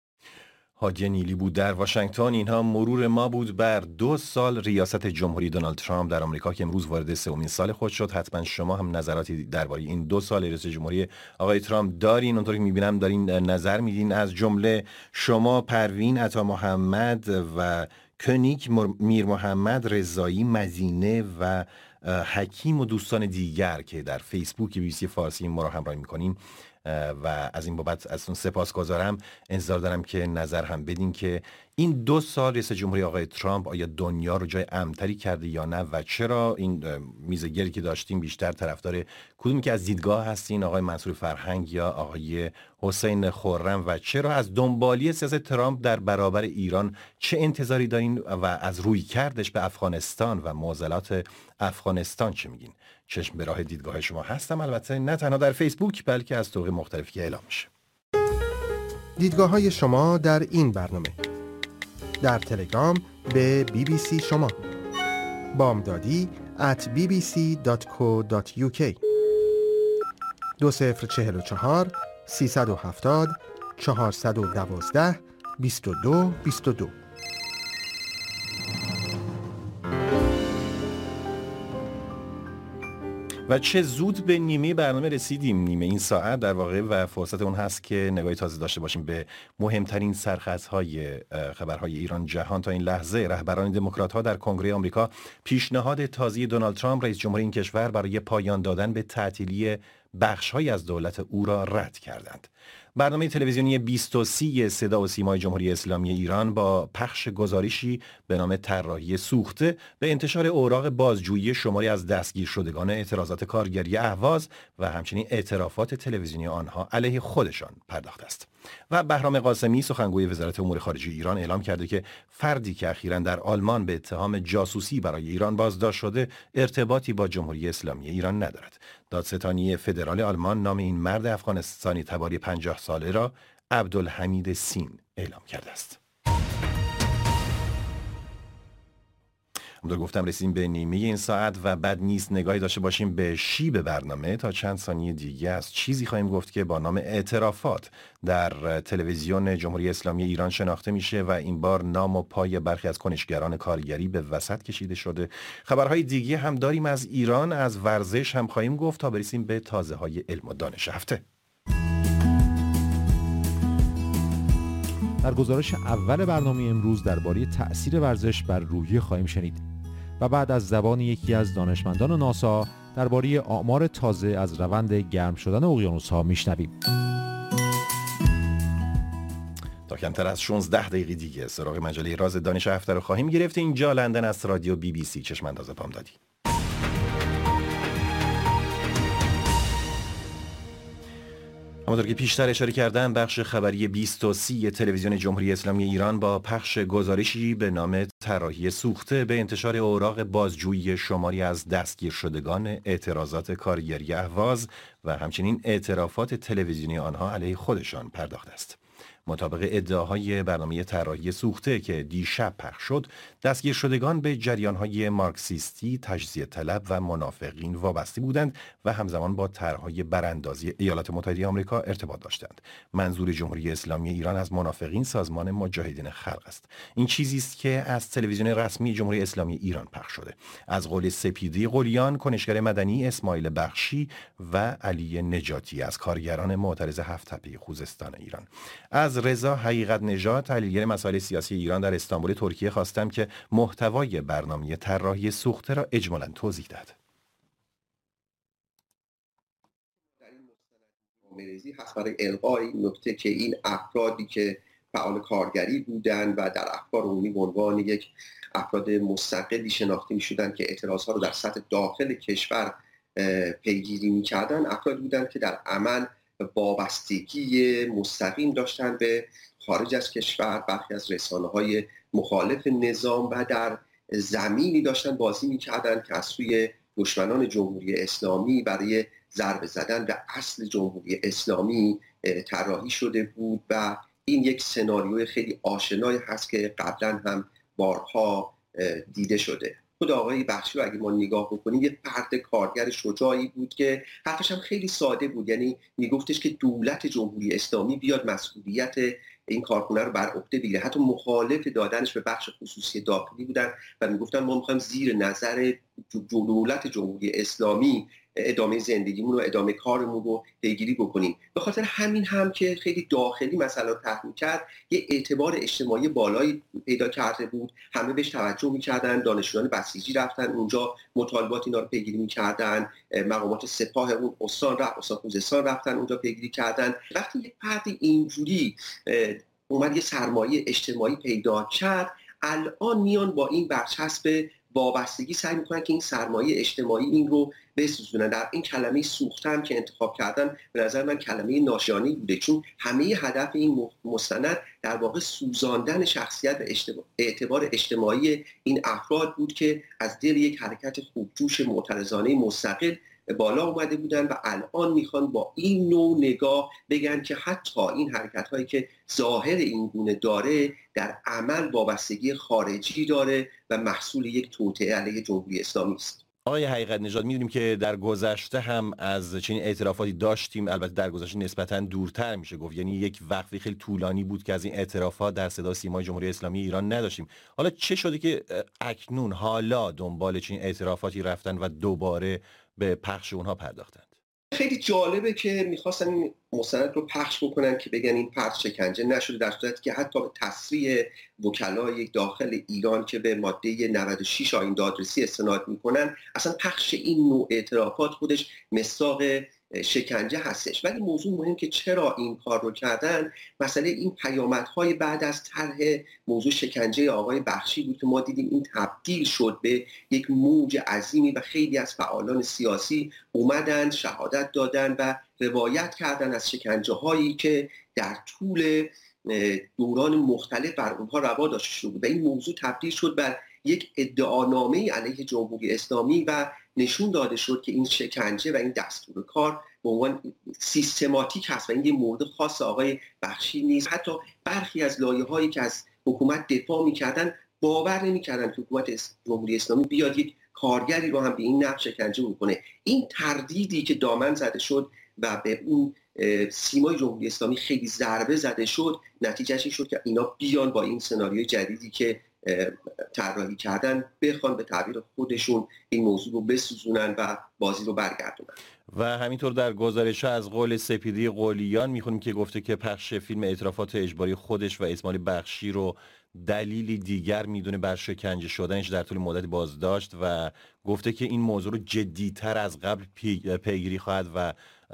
[SPEAKER 2] هادی نیلی بود در واشنگتن. اینها مرور ما بود بر 2 سال ریاست جمهوری دونالد ترامپ در آمریکا که امروز وارد 3مین سال خود شد. حتما شما هم نظراتی درباره این 2 سال ریاست جمهوری آقای ترامپ دارین. اونطور که می‌بینم دارین نظر میدین، از جمله شما، پروین عطا محمد و کنیک میر محمد، رضایی مدینه و حکیم و دوستان دیگر که در فیسبوک BBC فارسی ما را همراهی می‌کنین و از این بابت ازتون سپاسگزارم. انتظار دارم که نظر هم بدین که این 2 سال رئیس جمهوری آقای ترامپ آیا دنیا رو جای امن‌تری کرده یا نه و چرا این میزگری که داشتیم بیشتر طرفدار کدومی که از دیدگاه هستین، آقای منصور فرهنگ یا آقای حسین خرم، و چرا از دنبالی سیاست ترامپ در برابر ایران چه انتظاری دارین و از روی کردش به افغانستان و معضلات افغانستان چه میگین؟ چشم به راه دیدگاه شما هستم، البته نه تنها در فیسبوک بلکه از طریق مختلفی که اعلام میشه.
[SPEAKER 4] دیدگاه‌های شما در این برنامه: در تلگرام به BBC شما، بامدادی @bbc.co.uk، 2044 370 412 2222.
[SPEAKER 2] و چه زود به نیمه برنامه رسیدیم، نیمه این ساعت در واقع، و فرصت اون هست که نگاهی تازه داشته باشیم به مهمترین سرخطهای خبرهای ایران جهان تا این لحظه. رهبران دموکرات‌ها در کنگره آمریکا پیشنهاد تازه دونالد ترامپ رئیس جمهور این کشور برای پایان دادن به تعطیلی بخش‌هایی از دولت او را رد کردند. برنامه تلویزیونی 2030 صدا و سیمای جمهوری اسلامی ایران با پخش گزارشی به نام طراحی سوخته به انتشار اوراق بازجویی شماری از دستگیر شدگان اعتراضات کارگری اهواز و همچنین اعترافات تلویزیونی آنها علیه خودشان پرداخته است. و بهرام قاسمی سخنگوی وزارت امور خارجه ایران اعلام کرده که فردی که اخیراً در آلمان به اتهام جاسوسی برای ایران بازداشت شده ارتباطی با جمهوری اسلامی ایران ندارد. دادستانی فدرال آلمان نام این مرد افغانستانی تباری 50 ساله را عبدالحمید سین اعلام کرده است. همونطور گفتم رسیدیم به نیمه این ساعت و بد نیست نگاهی داشته باشیم به شیب برنامه. تا چند ثانیه دیگه از چیزی خواهیم گفت که با نام اعترافات در تلویزیون جمهوری اسلامی ایران شناخته میشه و این بار نام و پای برخی از کنشگران کارگری به وسط کشیده شده. خبرهای دیگه هم داریم از ایران، از ورزش هم خواهیم گفت تا برسیم به تازه‌های علم و دانش هفته.
[SPEAKER 10] در گزارش اول برنامه امروز درباره تأثیر ورزش بر روحیه خواهیم شنید و بعد از زبان یکی از دانشمندان ناسا درباره آمار تازه از روند گرم شدن اقیانوس‌ها میشنویم.
[SPEAKER 2] تا کمتر از 16 دقیقه دیگه سراغ مجله راز دانش هفته رو خواهیم گرفت. اینجا لندن است، رادیو BBC چشم‌انداز بامدادی. همونطور که پیشتر اشاره کردم، بخش خبری 2030 تلویزیون جمهوری اسلامی ایران با پخش گزارشی به نام طراحی سوخته به انتشار اوراق بازجویی شماری از دستگیر شدگان اعتراضات کارگری اهواز و همچنین اعترافات تلویزیونی آنها علیه خودشان پرداخته است. مطابق ادعاهای برنامه طراحی سوخته که دیشب پخش شد، دستگیر شدگان به جریان‌های مارکسیستی، تجزیه طلب و منافقین وابسته بودند و همزمان با طرح‌های براندازی ایالات متحده آمریکا ارتباط داشتند. منظور جمهوری اسلامی ایران از منافقین سازمان مجاهدین خلق است. این چیزی است که از تلویزیون رسمی جمهوری اسلامی ایران پخش شده. از قول سپیدی قلیان، کنشگر مدنی اسماعیل بخشی و علی نجاتی از کارگران معترض هفت تپه خوزستان ایران. از رضا حقیقت نژاد، تحلیلگر مسائل سیاسی ایران در استانبول ترکیه، خواستم که محتوای برنامه طراحی سوخته را اجمالاً توضیح دهد.
[SPEAKER 3] مستندی هست برای الغای نکته که این افرادی که فعال کارگری بودند و در افکار عمومی به عنوان یک افراد مستقلی شناخته می‌شدند که اعتراض‌ها رو در سطح داخل کشور پیگیری می‌کردند، افرادی بودند که در عمل وابستگی مستقیم داشتند به خارج از کشور، برخی از رسانه‌های مخالف نظام و در زمینی داشتن بازی می‌کردند که از سوی دشمنان جمهوری اسلامی برای ضربه زدن به اصل جمهوری اسلامی طراحی شده بود و این یک سناریوی خیلی آشنایی هست که قبلا هم بارها دیده شده. خود آقای بخشی رو اگه ما نگاه بکنیم، یه فرد کارگر شجاعی بود که حرفش هم خیلی ساده بود، یعنی میگفتش که دولت جمهوری اسلامی بیاد مسئولیت این کارخونه رو بر عهده بگیره. حتی مخالف دادنش به بخش خصوصی داخلی بودن و میگفتن ما میخوایم زیر نظر دولت جمهوری اسلامی ادامه زندگیمون و ادامه کارمون رو پیگیری بکنیم. به خاطر همین هم که خیلی داخلی مثلا تحمیل کرد، یه اعتبار اجتماعی بالایی پیدا کرده بود، همه بهش توجه می‌کردن، دانشجویان بسیجی رفتن اونجا مطالبات اینا رو پیگیری می‌کردن، مقامات سپاه اون استان خوزستان رفتن اونجا پیگیری کردن. وقتی یک فردی اینجوری اومد یه سرمایه اجتماعی پیدا کرد، الان میان با این برچسب وابستگی سعی میکنن که این سرمایه اجتماعی این رو بسوزونن. در این کلمه سوختن که انتخاب کردن به نظر من کلمه ناشیانه‌ای بوده، چون همه هدف این مستند در واقع سوزاندن شخصیت و اعتبار اجتماعی این افراد بود که از دل یک حرکت خوبجوش معترضانه مستقل بالا اومده بودن و الان میخوان با این نوع نگاه بگن که حتی این حرکت‌هایی که ظاهر این گونه داره در عمل وابستگی خارجی داره و محصول یک توطئه علیه جمهوری اسلامی است.
[SPEAKER 2] آقای حقیقت نژاد، می‌دونیم که در گذشته هم از چنین اعترافاتی داشتیم، البته در گذشته نسبتاً دورتر میشه گفت، یعنی یک وقفی خیلی طولانی بود که از این اعترافات در صدا سیمای جمهوری اسلامی ایران نداشتیم. حالا چه شده که اکنون حالا دنبال چنین اعترافاتی رفتن و دوباره به پخش اونها پرداختند؟
[SPEAKER 3] خیلی جالبه که میخواستن این مستند رو پخش بکنن که بگن این فرد شکنجه نشده، در صورتی که حتی به تصریح وکلای داخل ایران که به ماده 96 آیین دادرسی استناد میکنن، اصلا پخش این نوع اعترافات خودش مصداق شکنجه هستش. ولی موضوع مهم که چرا این کار رو کردن، مسئله این پیامدهای بعد از طرح موضوع شکنجه آقای بخشی بود که ما دیدیم این تبدیل شد به یک موج عظیمی و خیلی از فعالان سیاسی اومدن شهادت دادن و روایت کردن از شکنجه هایی که در طول دوران مختلف بر اونها روا داشته شده و این موضوع تبدیل شد بر یک ادعانامه علیه جمهوری اسلامی و نشون داده شد که این شکنجه و این دستور کار به عنوان سیستماتیک هست و این یه مورد خاص آقای بخشی نیست. حتی برخی از لایه‌هایی که از حکومت دفاع می‌کردن باور نمی‌کردن که حکومت جمهوری اسلامی بیاد یک کارگری رو هم به این نحو شکنجه بکنه. این تردیدی که دامن زده شد و به اون سیمای جمهوری اسلامی خیلی ضربه زده شد، نتیجهش این شد که اینا بیان با این سناریوی جدیدی که طراحی کردن بخوان به تعبیر خودشون این موضوع رو بسوزونن و بازی رو برگردونن.
[SPEAKER 2] و همینطور در گزارش از قول سپیدی قلیان میخونیم که گفته که پخش فیلم اعترافات اجباری خودش و اسماعیل بخشی رو دلیلی دیگر میدونه بر شکنجه شدنش در طول مدت بازداشت و گفته که این موضوع رو جدی‌تر از قبل پیگیری خواهد و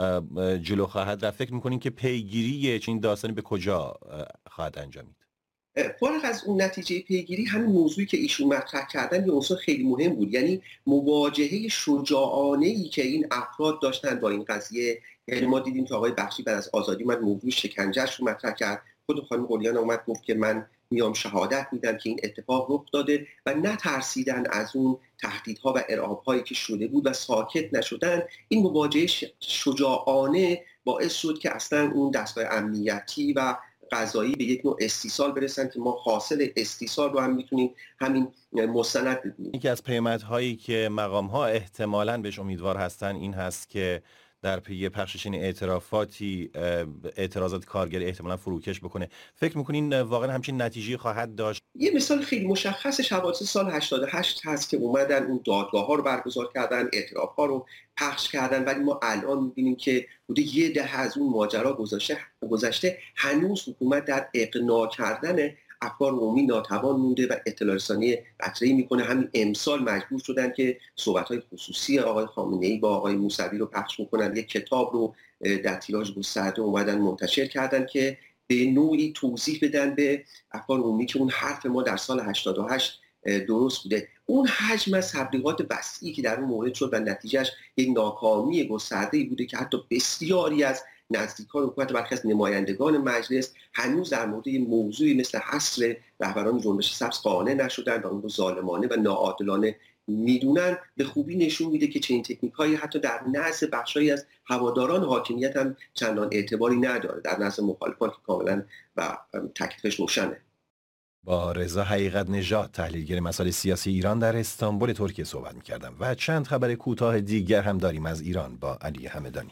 [SPEAKER 2] جلو خواهد رفت. فکر میکنین که پیگیری چنین داستانی به کجا خواهد انجامید؟
[SPEAKER 3] فارغ از اون نتیجه پیگیری، همین موضوعی که ایشون مطرح کردن یه عنصر خیلی مهم بود، یعنی مواجهه شجاعانه‌ای که این افراد داشتن با این قضیه. یعنی ما دیدیم که آقای بخشی بعد از آزادی اومد موضوع شکنجهش رو مطرح کرد، خود خانم قلیان اومد گفت که من میام شهادت میدم که این اتفاق رخ داده و نترسیدن از اون تهدیدها و ارعاب‌هایی که شده بود و ساکت نشدن. این مواجهه شجاعانه باعث شد که اصلا اون دستگاه امنیتی و غذایی به یک نوع استیصال برسن که ما حاصل استیصال رو هم میتونیم همین مستند ببینیم.
[SPEAKER 2] یکی از پیامدهایی که مقام‌ها احتمالاً بهش امیدوار هستن این هست که در پی پخشش این اعترافاتی اعتراضات کارگری احتمالاً فروکش بکنه. فکر می‌کنین واقعاً همچین نتیجه‌ای خواهد داشت؟
[SPEAKER 3] یه مثال خیلی مشخصش حوادث سال 88 هست که اومدن اون دادگاه‌ها رو برگزار کردن، اعتراف‌ها رو پخش کردن، ولی ما الان می‌بینیم که حدود یه دهه از اون ماجرا گذشته هنوز حکومت در اقناع کردن افکار عمومی ناتوان مونده و اطلاع رسانی قطعی میکنه. همین امسال مجبور شدن که صحبت‌های خصوصی آقای خامنه‌ای با آقای موسوی رو پخش میکنن، یک کتاب رو در تیراژ گسترده اومدن منتشر کردن که به نوعی توضیح بدن به افکار عمومی که اون حرف ما در سال 88 درست بوده. اون حجم از تبلیغات وسیعی که در اون مورد شد و نتیجهش یک ناکامی گسترده‌ای بوده که حتی بسیاری از نزدیکان حکومت و برخی از نمایندگان مجلس هنوز در مورد موضوعی مثل حصر رهبران جنبش سبز قانع نشدن و اون رو ظالمانه و ناعادلانه میدونن، به خوبی نشون میده که چنین تکنیک‌هایی حتی در نزد بخشایی از هواداران حاکمیت هم چندان اعتباری نداره، در نزد مخالفان که کاملا و تکلیفش روشنه.
[SPEAKER 2] با رضا حقیقت نژاد، تحلیلگر مسائل سیاسی ایران در استانبول ترکیه صحبت می‌کردم و چند خبر کوتاه دیگر هم داریم از ایران با علی همدانی.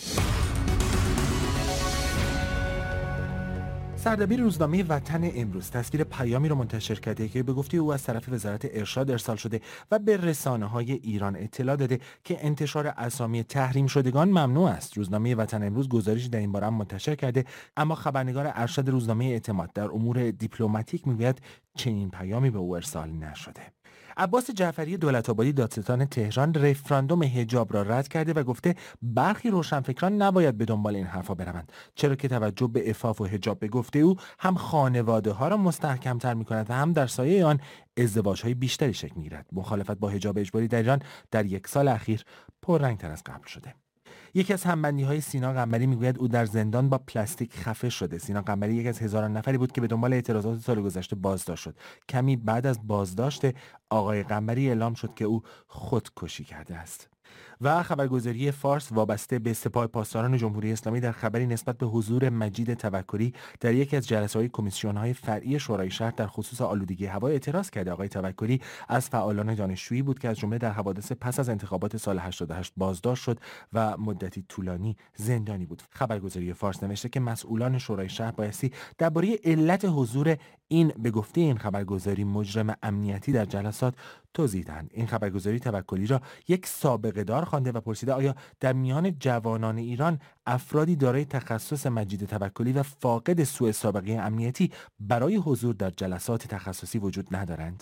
[SPEAKER 4] سردبیر روزنامه وطن امروز تصویر پیامی را منتشر کرده که به گفته او از طرف وزارت ارشاد ارسال شده و به رسانه‌های ایران اطلاع داده که انتشار اسامی تحریم شدگان ممنوع است. روزنامه وطن امروز گزارشی در این باره منتشر کرده، اما خبرنگار ارشد روزنامه اعتماد در امور دیپلماتیک میگوید چنین پیامی به او ارسال نشده. عباس جعفری دولت‌آبادی دادستان تهران رفراندوم حجاب را رد کرده و گفته برخی روشنفکران نباید به دنبال این حرفا بروند، چرا که توجه به عفاف و حجاب به گفته او هم خانواده‌ها را مستحکم‌تر می‌کند و هم در سایه آن ازدواج‌های بیشتری شکل می‌گیرد. مخالفت با حجاب اجباری در ایران در یک سال اخیر پررنگ‌تر از قبل شده. یکی از همبندی‌های سینا قنبری میگوید او در زندان با پلاستیک خفه شده. سینا قنبری یکی از هزاران نفری بود که به دنبال اعتراضات سال گذشته بازداشت شد. کمی بعد از بازداشت آقای قنبری اعلام شد که او خودکشی کرده است. و خبرگزاری فارس وابسته به سپاه پاسداران جمهوری اسلامی در خبری نسبت به حضور مجید توکلی در یکی از جلسه‌های کمیسیون‌های فرعی شورای شهر در خصوص آلودگی هوا اعتراض کرده. آقای توکلی از فعالان دانشجویی بود که از جمله در حوادث پس از انتخابات سال 88 بازداشت شد و مدتی طولانی زندانی بود. خبرگزاری فارس نوشته که مسئولان شورای شهر بایستی درباره علت حضور این به گفته این خبرگزاری مجرم امنیتی در جلسات توضیح دهند. این خبرگزاری توکلی را یک سابقه دار خوانده و پرسیده آیا در میان جوانان ایران افرادی دارای تخصص مجید توکلی و فاقد سوء سابقه امنیتی برای حضور در جلسات تخصصی وجود ندارند؟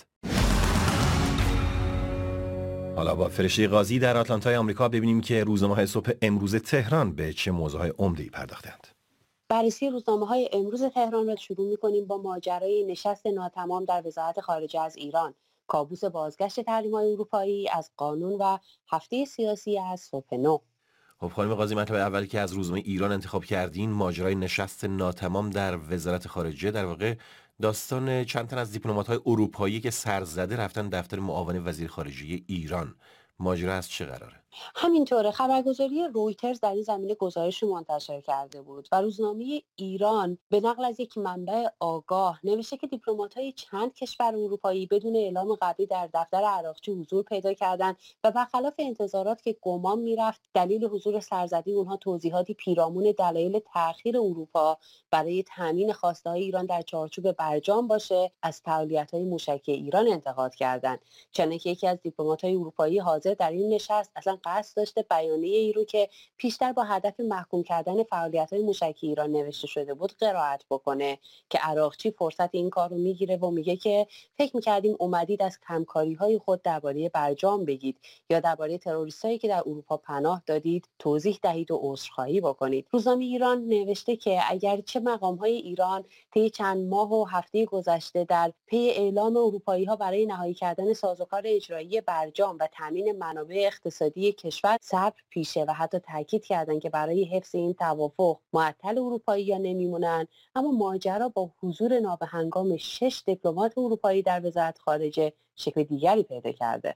[SPEAKER 2] حالا با فرشته قاضی در آتلانتای آمریکا ببینیم که روزنامه‌های صبح امروز تهران به چه موضوعهای عمده‌ای پرداختند.
[SPEAKER 11] بررسی روزنامه‌های امروز تهران را شروع می‌کنیم با ماجرای نشست ناتمام در وزارت خارجه از ایران، کابوس بازگشت تحریم‌های اروپایی از قانون و هفته سیاسی از صبح نو.
[SPEAKER 2] خب خانم قاضی، مطلب اولی که از روزنامه ایران انتخاب کردین ماجرای نشست ناتمام در وزارت خارجه، در واقع داستان چند تن از دیپلمات‌های اروپایی که سرزده رفتن دفتر معاون وزیر خارجه ایران. ماجرا از چه قراره؟
[SPEAKER 11] همینطوره. خبرگزاری رویترز در این زمینه گزارش منتشر کرده بود و روزنامه ایران به نقل از یک منبع آگاه نوشته که دیپلمات‌های چند کشور اروپایی بدون اعلام قبلی در دفتر عراقچی حضور پیدا کردند و برخلاف انتظارات که گمان می‌رفت دلیل حضور سرزدی اونها توضیحاتی پیرامون دلایل تأخیر اروپا برای تامین خواسته‌های ایران در چارچوب برجام باشه، از فعالیت‌های موشکی ایران انتقاد کردند. چنانکه یکی از دیپلمات‌های اروپایی حاضر در این نشست اصلا قصد داشته بیانیه ای رو که پیشتر با هدف محکوم کردن فعالیت‌های موشکی ایران نوشته شده بود قرائت بکنه که عراقچی فرصت این کار رو میگیره و میگه که فکر می‌کردیم اومدید از کمکاری‌های خود درباره برجام بگید یا درباره تروریستایی که در اروپا پناه دادید توضیح دهید و عذرخواهی بکنید. روزنامه ایران نوشته که اگرچه مقام‌های ایران طی چند ماه و هفته گذشته در پی اعلام اروپایی‌ها برای نهایی کردن سازوکار اجرایی برجام و تامین منابع اقتصادی کشور صبر پیشه و حتی تاکید کردند که برای حفظ این توافق معطل اروپایی‌ها نمیمونن، اما ماجرا با حضور نابهنگام 6 دیپلمات اروپایی در وزارت خارجه شکل دیگری پیدا کرده.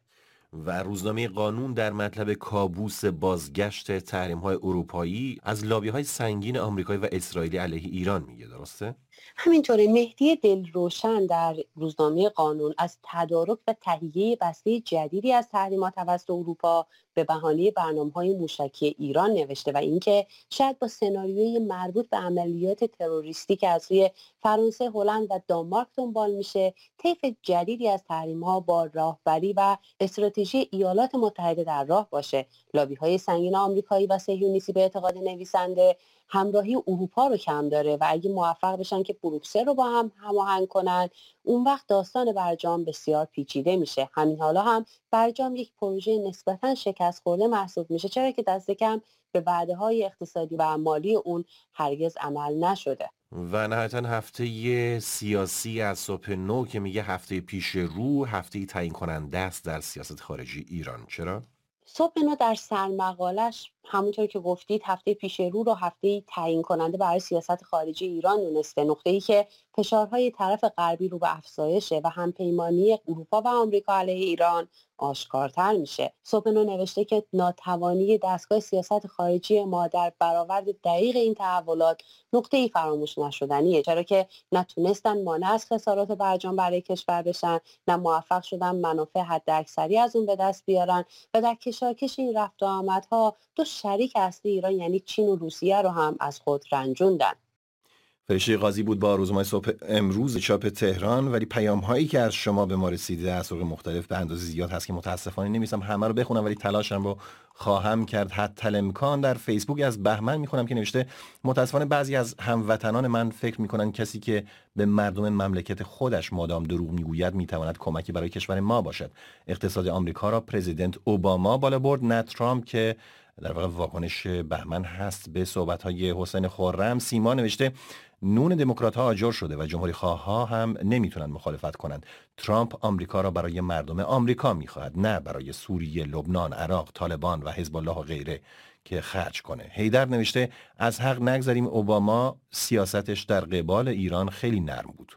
[SPEAKER 2] و روزنامه قانون در مطلب کابوس بازگشت تحریم‌های اروپایی از لابی‌های سنگین آمریکایی و اسرائیلی علیه ایران میگه، درسته؟
[SPEAKER 11] همینطوره. مهدی دلروشن در روزنامه قانون از تدارک و تهیه بسته جدیدی از تحریمات توسط اروپا به بهانه برنامه‌های موشکی ایران نوشته و اینکه شاید با سناریوی مربوط به عملیات تروریستی که از روی فرانسه، هلند و دانمارک دنبال میشه، طیف جدیدی از تحریم‌ها با راهبری و استراتژی ایالات متحده در راه باشه. لابی‌های سنگین آمریکایی و صهیونیستی به اعتقاد نویسنده همراهی اروپا رو کم داره و اگه موفق بشن که بروکسل رو با هم هماهنگ کنن، اون وقت داستان برجام بسیار پیچیده میشه. همین حالا هم برجام یک پروژه نسبتاً شکست خورده محسوب میشه، چرا که دست کم به وعده‌های اقتصادی و مالی اون هرگز عمل نشده.
[SPEAKER 2] و نهایتاً هفته سیاسی از صبح نو که میگه هفته پیش رو، هفته تعیین کننده است در سیاست خارجی ایران. چرا؟
[SPEAKER 11] صبح نو در سرمقالش همونطور که گفتید هفته پیش رو هفته تعیین کننده برای سیاست خارجی ایران دونسته. نقطه‌ای که فشارهای طرف غربی رو به افزایشه و همپیمانی اروپا و آمریکا علیه ایران آشکارتر میشه. صبح نو نوشته که ناتوانی دستگاه سیاست خارجی ما در برآورد دقیق این تحولات نقطه‌ای فراموش نشدنیه، چرا که نتونستن مانع از خسارات برجام برای کشور بشن، نه موفق شدن منافع حداکثری از اون به دست بیارن و در کشاکش این رفت و آمدها دو شریک اصلی ایران یعنی چین و روسیه رو هم از خود رنجوندن.
[SPEAKER 2] فرشته قاضی بود با روزنامه صبح امروز چاپ تهران، ولی پیام هایی که از شما به ما رسیده از طرق مختلف به اندازه زیاد هست که متاسفانه نمی‌تونم همه رو بخونم، ولی تلاشم رو خواهم کرد حتی الامکان. در فیسبوک از بهمن میخونم که نوشته متاسفانه بعضی از هموطنان من فکر میکنن کسی که به مردم مملکت خودش مادام دروغ میگوید میتواند کمکی برای کشور ما باشد. اقتصاد آمریکا را پرزیدنت اوباما بالا برد، نه ترامپ، که در واقع واکنش بهمن هست به صحبت‌های حسین خرم. سیما نوشته نون دموکرات‌ها آجر شده و جمهوری خواه‌ها هم نمیتونن مخالفت کنند. ترامپ آمریکا را برای مردم آمریکا میخواهد، نه برای سوریه، لبنان، عراق، طالبان و حزب الله و غیره که خرج کنه. حیدر نوشته از حق نگذریم، اوباما سیاستش در قبال ایران خیلی نرم بود.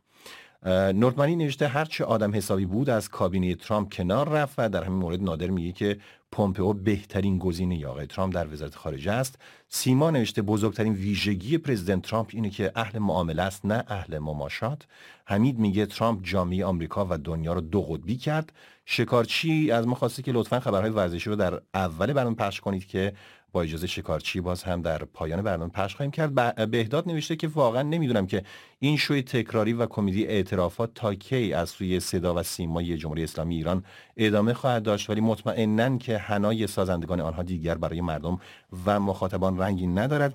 [SPEAKER 2] نورتمنی نوشته هرچه آدم حسابی بود از کابینه ترامپ کنار رفت و در همین مورد نادر میگه که پومپئو بهترین گزینه آقای ترامپ در وزارت خارجه است. سیما نوشته بزرگترین ویژگی پرزیدنت ترامپ اینه که اهل معامله است، نه اهل مماشات. حمید میگه ترامپ جامعه آمریکا و دنیا رو دو قطبی کرد. شکارچی از ما خواسته که لطفاً خبرهای ورزشی رو در اول برنامه پخش کنید که با اجازه شکارچی باز هم در پایان برنامه پخش خواهیم کرد. بهداد نوشته که واقعا نمیدونم که این شوی تکراری و کمدی اعترافات تا کی از سوی صدا و سیمای جمهوری اسلامی ایران ادامه خواهد داشت، ولی مطمئناً که حنای سازندگان آنها دیگر برای مردم و مخاطبان رنگی ندارد.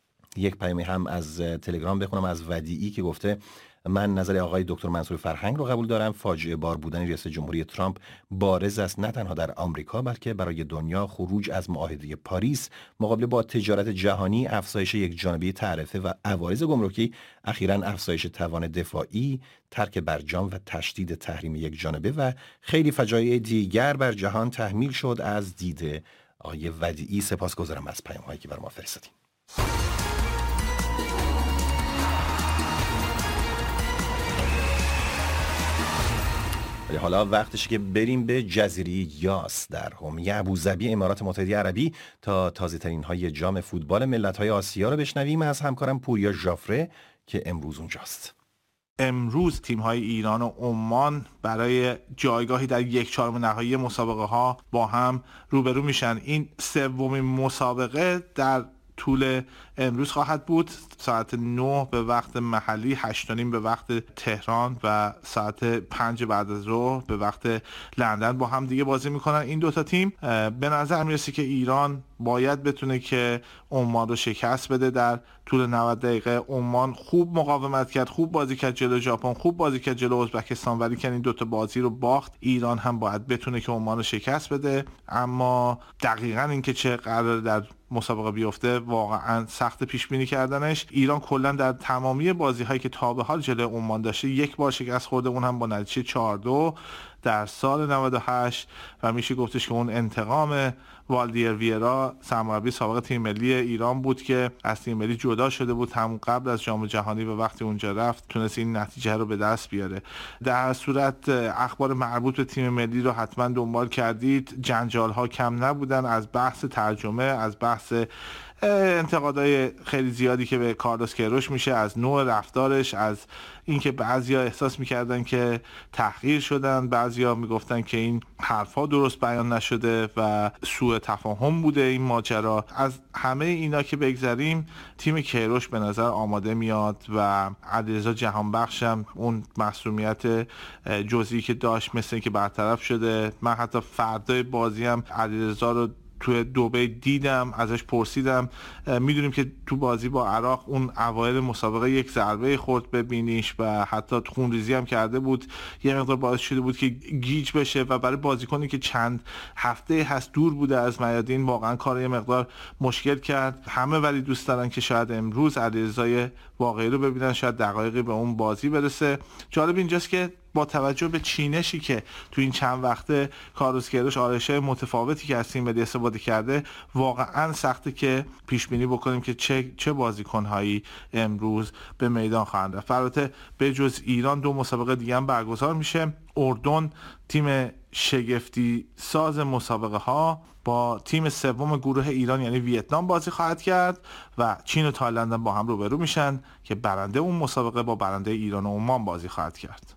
[SPEAKER 2] یک پیامی هم از تلگرام بخونم از ودیعی که گفته من نظر آقای دکتر منصور فرهنگ رو قبول دارم. فاجعه بار بودن ریاست جمهوری ترامپ بارز است، نه تنها در آمریکا بلکه برای دنیا. خروج از معاهده پاریس مقابله با تجارت جهانی، افزایش یک جانبه تعرفه و عوارض گمرکی، اخیراً افزایش توان دفاعی، ترک برجام و تشدید تحریم یک جانبه و خیلی فجایع دیگر بر جهان تحمیل شد. از دید آقای ودیعی سپاسگزارم از پیام‌هایی که برای ما فرستادین. ولی حالا وقتشه که بریم به جزیره یاس در حومه ابوظبی امارات متحده عربی تا تازه ترین های جام فوتبال ملت‌های آسیا رو بشنویم از همکارم پوریا ژافره که امروز اونجاست.
[SPEAKER 12] امروز تیم‌های ایران و عمان برای جایگاهی در 1/4 نهایی مسابقه ها با هم روبرو میشن. این سومین مسابقه در طول امروز خواهد بود. ساعت 9 به وقت محلی، 8:30 به وقت تهران و ساعت 5 بعد از ظهر به وقت لندن با هم دیگه بازی میکنن این دوتا تیم. به نظر میرسه که ایران باید بتونه که عمان رو شکست بده. در طول 90 دقیقه عمان خوب مقاومت کرد، خوب بازی کرد جلو ژاپن، خوب بازی کرد جلو ازبکستان، ولی که این دوتا بازی رو باخت. ایران هم باید بتونه که عمان رو شکست بده، اما دقیقاً اینکه چه قرار در مسابقه بیفته واقعا سخت پیش بینی کردنش. ایران کلا در تمامی بازی هایی که تا به حال جلوی عمان داشته یک بار شکست خورده، اون هم با نتیجه 4-2. در سال 98 و میشه گفتش که اون انتقام والدیر ویرا سرمربی سابق تیم ملی ایران بود که از تیم ملی جدا شده بود هم قبل از جام جهانی و وقتی اونجا رفت تونست این نتیجه رو به دست بیاره. در صورت اخبار مربوط به تیم ملی رو حتما دنبال کردید، جنجال ها کم نبودن، از بحث ترجمه، از بحث انتقادهای خیلی زیادی که به کارلوس کیروش میشه، از نوع رفتارش، از اینکه بعضیا احساس میکردن که تحقیر شدن، بعضیا میگفتن که این حرفا درست بیان نشده و سوء تفاهم بوده این ماجرا. از همه اینا که بگذریم تیم کیروش به نظر آماده میاد و علیرضا جهانبخشم اون معصومیت جزئی که داشت مثل اینکه برطرف شده. من حتی فردای بازی هم علیرضا رو توی دبی دیدم، ازش پرسیدم. میدونیم که تو بازی با عراق اون اوایل مسابقه یک ضربه خورد به بینیش و حتی خونریزی هم کرده بود، یه مقدار باعث شده بود که گیج بشه و برای بازیکنی که چند هفته هست دور بوده از میادین واقعا کار یه مقدار مشکل کرد. همه ولی دوست دارن که شاید امروز علیرضا واقعی رو ببینن، شاید دقایقی به اون بازی برسه. جالب اینجاست که با توجه به چینشی که تو این چند وقته کارلوس کیروش آرایش‌های متفاوتی که از تیم ملی استفاده کرده، واقعا سخته که پیش بینی بکنیم که چه بازیکن‌هایی امروز به میدان خواهند رفت. البته به جز ایران 2 مسابقه دیگه هم برگزار میشه. اردن تیم شگفتی ساز مسابقه ها با تیم سوم گروه ایران یعنی ویتنام بازی خواهد کرد و چین و تایلند با هم روبرو میشن که برنده اون مسابقه با برنده ایران و عمان بازی خواهد کرد.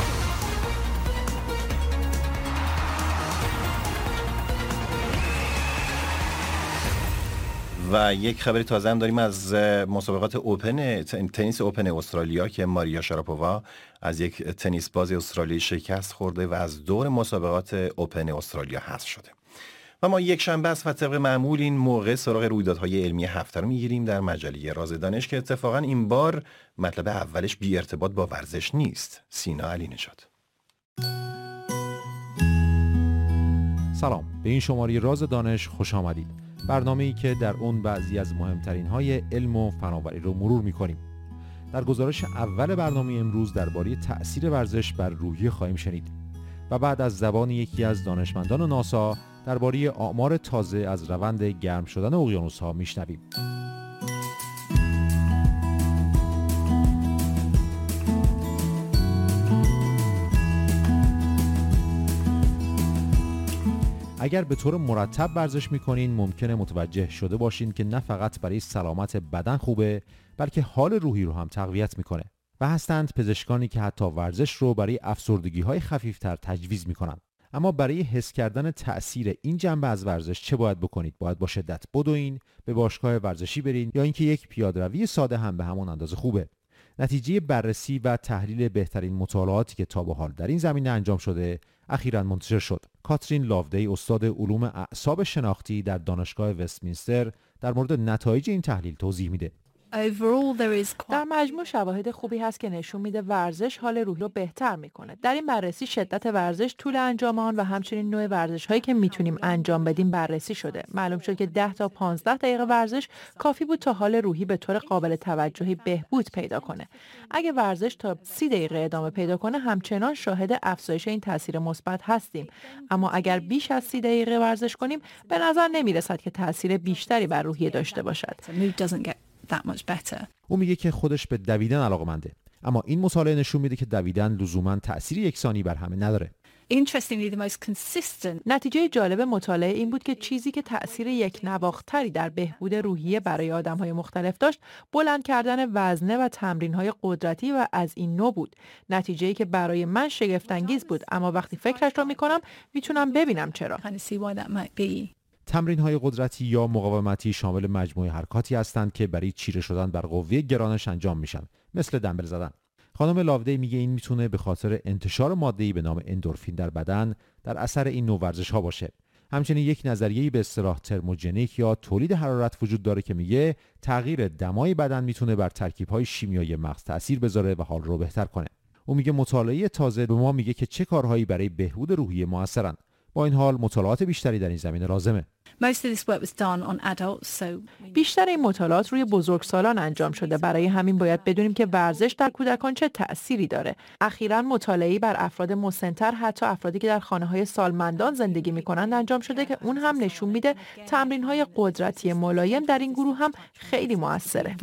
[SPEAKER 2] و یک خبری تازه هم داریم از مسابقات اوپن تنیس اوپن استرالیا که ماریا شاراپووا از یک تنیس باز استرالیایی شکست خورده و از دور مسابقات اوپن استرالیا حذف شده. و ما یک شنبه است و طبق معمول این موقع سراغ رویدادهای علمی هفته رو میگیریم در مجله راز دانش که اتفاقا این بار مطلب اولش بی ارتباط با ورزش نیست. سینا علی نژاد.
[SPEAKER 10] سلام، به این شماره راز دانش خوش آمدید. برنامه‌ای که در اون بعضی از مهمترین های علم و فناوری رو مرور می‌کنیم. در گزارش اول برنامه امروز درباره تأثیر ورزش بر روحیه خواهیم شنید و بعد از زبان یکی از دانشمندان ناسا درباره آمار تازه از روند گرم شدن اقیانوس‌ها میشنویم. اگر به طور مرتب ورزش میکنین ممکنه متوجه شده باشین که نه فقط برای سلامت بدن خوبه بلکه حال روحی رو هم تقویت میکنه و هستند پزشکانی که حتی ورزش رو برای افسردگی‌های خفیفتر تجویز میکنن. اما برای حس کردن تأثیر این جنبه از ورزش چه باید بکنید؟ باید با شدت بدوین، به باشگاه ورزشی برین یا اینکه یک پیاده‌روی ساده هم به همون اندازه خوبه. نتیجه بررسی و تحلیل بهترین مطالعاتی که تا به حال در این زمینه انجام شده اخیراً منتشر شد. کاترین لاودی استاد علوم اعصاب شناختی در دانشگاه وستمینستر در مورد نتایج این تحلیل توضیح میده.
[SPEAKER 13] در مجموع شواهد خوبی هست که نشون میده ورزش حال روح رو بهتر میکنه. در این بررسی شدت ورزش، طول انجام آن و همچنین نوع ورزش هایی که میتونیم انجام بدیم بررسی شده. معلوم شد که 10 تا 15 دقیقه ورزش کافی بود تا حال روحی به طور قابل توجهی بهبود پیدا کنه. اگه ورزش تا 30 دقیقه ادامه پیدا کنه همچنان شاهد افزایش این تاثیر مثبت هستیم. اما اگر بیش از 30 دقیقه ورزش کنیم به نظر نمیرسد که تاثیر بیشتری بر روحیه داشته باشد.
[SPEAKER 10] او میگه که خودش به دویدن علاقه‌منده، اما این مطالعه نشون میده که دویدن لزوماً تأثیر یکسانی بر همه نداره.
[SPEAKER 13] نتیجه جالب مطالعه این بود که چیزی که تأثیر یک نواختری در بهبود روحیه برای آدم‌های مختلف داشت، بلند کردن وزنه و تمرین‌های قدرتی و از این نوع بود. نتیجه‌ای که برای من شگفت‌انگیز بود، اما وقتی فکرش رو می‌کنم میتونم ببینم چرا.
[SPEAKER 10] تمرین‌های قدرتی یا مقاومتی شامل مجموعه حرکاتی هستند که برای چیره شدن بر قوه گرانش انجام میشن، مثل دمبل زدن. خانم لاودی میگه این میتونه به خاطر انتشار ماده‌ای به نام اندورفین در بدن در اثر این نوع ورزش‌ها باشه. همچنین یک نظریه‌ای به اصطلاح ترموجنیک یا تولید حرارت وجود داره که میگه تغییر دمای بدن میتونه بر ترکیب‌های شیمیایی مغز تأثیر بذاره و حال رو بهتر کنه. او میگه مطالعه تازه به ما میگه که چه کارهایی برای بهبود روحیه موثرن. با این حال مطالعات بیشتری در این زمینه لازمه.
[SPEAKER 13] بیشتر این مطالعات روی بزرگسالان انجام شده. برای همین باید بدونیم که ورزش در کودکان چه تأثیری داره. اخیراً مطالعه‌ای بر افراد مسن‌تر، حتی افرادی که در خانه‌های سالمندان زندگی می‌کنند انجام شده که اون هم نشون میده تمرین‌های قدرتی ملایم در این گروه هم خیلی موثره.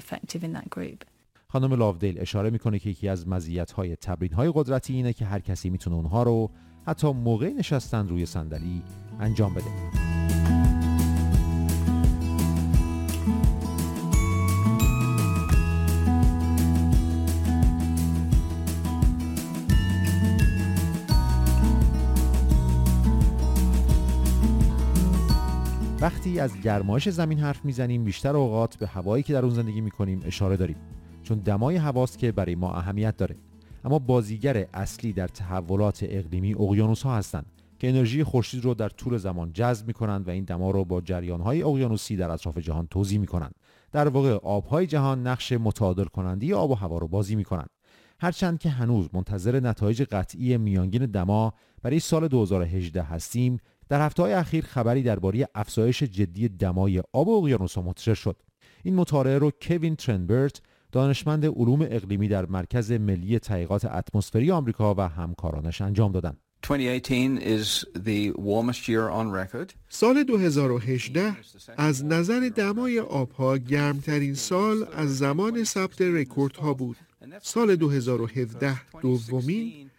[SPEAKER 10] خانم لاودیل اشاره میکنه که یکی از مزیت‌های تمرین‌های قدرتی اینه که هر کسی میتونه اونها رو حتی موقع نشستن روی صندلی انجام بده. وقتی از گرمایش زمین حرف میزنیم بیشتر اوقات به هوایی که در اون زندگی میکنیم اشاره داریم، چون دمای هواست که برای ما اهمیت داره. اما بازیگر اصلی در تحولات اقلیمی اقیانوس‌ها هستند که انرژی خورشید رو در طول زمان جذب میکنند و این دما رو با جریان‌های اقیانوسی در اطراف جهان توزیع میکنند. در واقع آب‌های جهان نقش متعادل کننده آب و هوا رو بازی میکنند. هرچند که هنوز منتظر نتایج قطعی میانگین دما برای سال 2018 هستیم، در هفته‌های اخیر خبری درباره افزایش جدی دمای آب اقیانوس‌ها منتشر شد. این مطالعه رو کوین ترنبرت، دانشمند علوم اقلیمی در مرکز ملی تحقیقات اتمسفری آمریکا و همکارانش انجام دادند.
[SPEAKER 14] سال 2018 از نظر دمای آبها گرمترین سال از زمان ثبت رکوردها بود. سال 2017 دومین،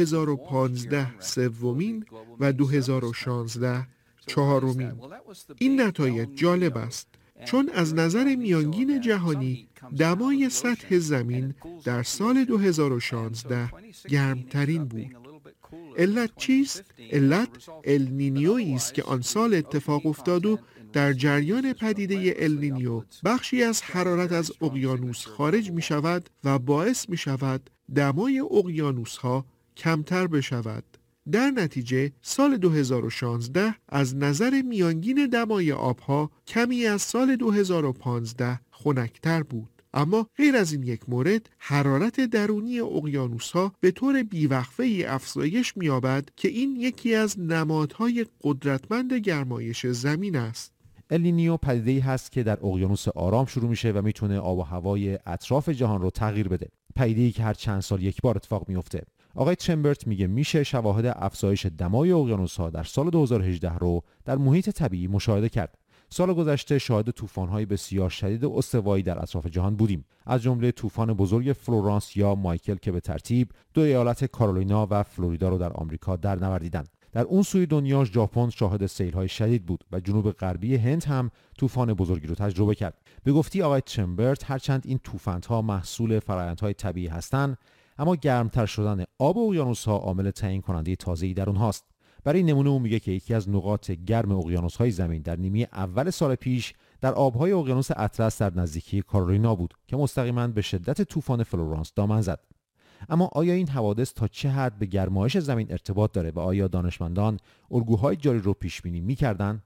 [SPEAKER 14] 2015 سومین و 2016 چهارمین. این نتایج جالب است چون از نظر میانگین جهانی دمای سطح زمین در سال 2016 گرمترین بود. علت چیست؟ علت النینیویی است که آن سال اتفاق افتاد و در جریان پدیده النینیو بخشی از حرارت از اقیانوس خارج می شود و باعث می شود دمای اقیانوس ها کمتر بشود. در نتیجه سال 2016 از نظر میانگین دمای آبها کمی از سال 2015 خنک‌تر بود. اما غیر از این یک مورد، حرارت درونی اقیانوس‌ها به طور بیوقفه‌ای افزایش می‌یابد که این یکی از نمادهای قدرتمند گرمایش زمین است.
[SPEAKER 10] النینیو پدیده‌ای هست که در اقیانوس آرام شروع میشه و میتونه آب و هوای اطراف جهان رو تغییر بده. پدیده‌ای که هر چند سال یک بار اتفاق میفته. آقای چمبرت میگه میشه شواهد افزایش دمای اقیانوس‌ها در سال 2018 رو در محیط طبیعی مشاهده کرد. سال گذشته شاهد طوفان‌های بسیار شدید استوایی در اطراف جهان بودیم، از جمله طوفان بزرگ فلورانس یا مایکل که به ترتیب دو ایالت کارولینا و فلوریدا رو در آمریکا درنوردیدند. در اون سوی دنیا ژاپن شاهد سیل‌های شدید بود و جنوب غربی هند هم طوفان بزرگی رو تجربه کرد. به گفته آقای چمبرت، هرچند این طوفان‌ها محصول فرآیندهای طبیعی هستند، اما گرمتر شدن آب اقیانوس‌ها عامل تعیین کننده تازه‌ای در اونهاست. برای نمونه او میگه که یکی از نقاط گرم اقیانوس‌های زمین در نیمه اول سال پیش در آب‌های اقیانوس اطلس در نزدیکی کارولینا بود که مستقیما به شدت طوفان فلورانس دامن زد. اما آیا این حوادث تا چه حد به گرمایش زمین ارتباط داره و آیا دانشمندان الگوهای جاری رو پیش بینی می‌کردند؟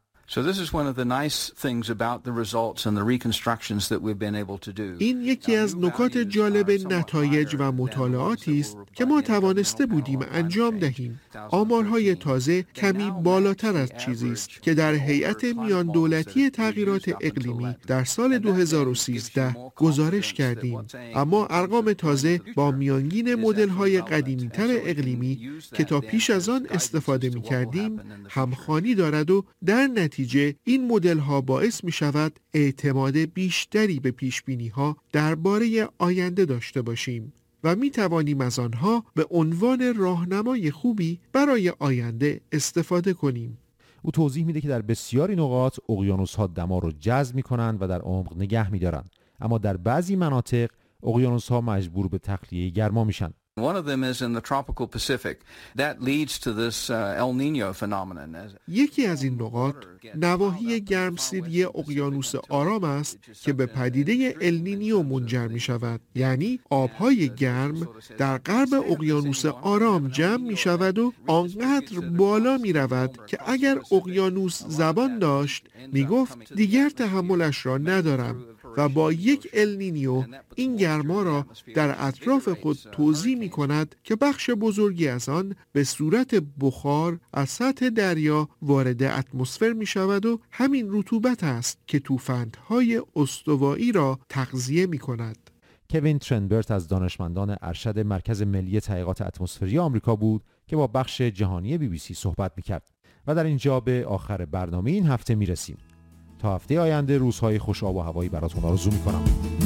[SPEAKER 14] این یکی از نکات جالب نتایج و مطالعاتی است که ما توانسته بودیم انجام دهیم. آمارهای تازه کمی بالاتر از چیزی است که در هیئت میان دولتی تغییرات اقلیمی در سال 2013 گزارش کردیم. اما ارقام تازه با میانگین مدل‌های قدیمی‌تر اقلیمی که تا پیش از آن استفاده می‌کردیم همخوانی دارد و در نتیجه این مدل ها باعث می شود اعتماد بیشتری به پیش بینی ها درباره آینده داشته باشیم و می توانیم از آنها به عنوان راهنمای خوبی برای آینده استفاده کنیم.
[SPEAKER 10] او توضیح میده که در بسیاری نقاط اقیانوس ها دما رو جذب می کنند و در عمق نگه می دارند، اما در بعضی مناطق اقیانوس ها مجبور به تخلیه گرما میشن.
[SPEAKER 15] One of them is in the tropical Pacific. That leads to this El Niño phenomenon.
[SPEAKER 14] یکی از این نقاط نواحی گرمسیری اقیانوس آرام است که به پدیده النینیو منجر می شود. یعنی آبهای گرم در غرب اقیانوس آرام جمع می شود و آنقدر بالا می رود که اگر اقیانوس زبان داشت می گفت دیگر تحملش را ندارم و با یک النینیو این گرما را در اطراف خود توزیع می کند که بخش بزرگی از آن به صورت بخار از سطح دریا وارد اتمسفر می شود و همین رطوبت است که طوفان‌های استوایی را تغذیه می کند.
[SPEAKER 10] کوین ترنبرت از دانشمندان ارشد مرکز ملی تحقیقات اتمسفری آمریکا بود که با بخش جهانی BBC صحبت می‌کرد و در اینجا به آخر برنامه این هفته می‌رسیم. تا هفته آینده روزهای خوش آب و هوایی براتون آرزو می‌کنم.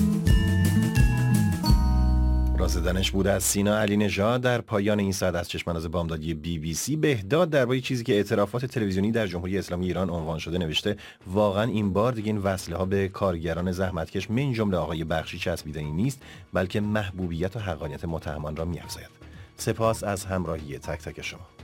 [SPEAKER 2] رازدنش بوده از سینا علی نژاد در پایان این ساعت از چشم‌انداز بامدادی BBC. بهداد درباره چیزی که اعترافات تلویزیونی در جمهوری اسلامی ایران عنوان شده نوشته واقعا این بار دیگه این وصله ها به کارگران زحمتکش من جمله آقای بخشی چسبیدنی نیست، بلکه محبوبیت و حقانیت متهمان را می‌افزاید. سپاس از همراهی تک تک شما.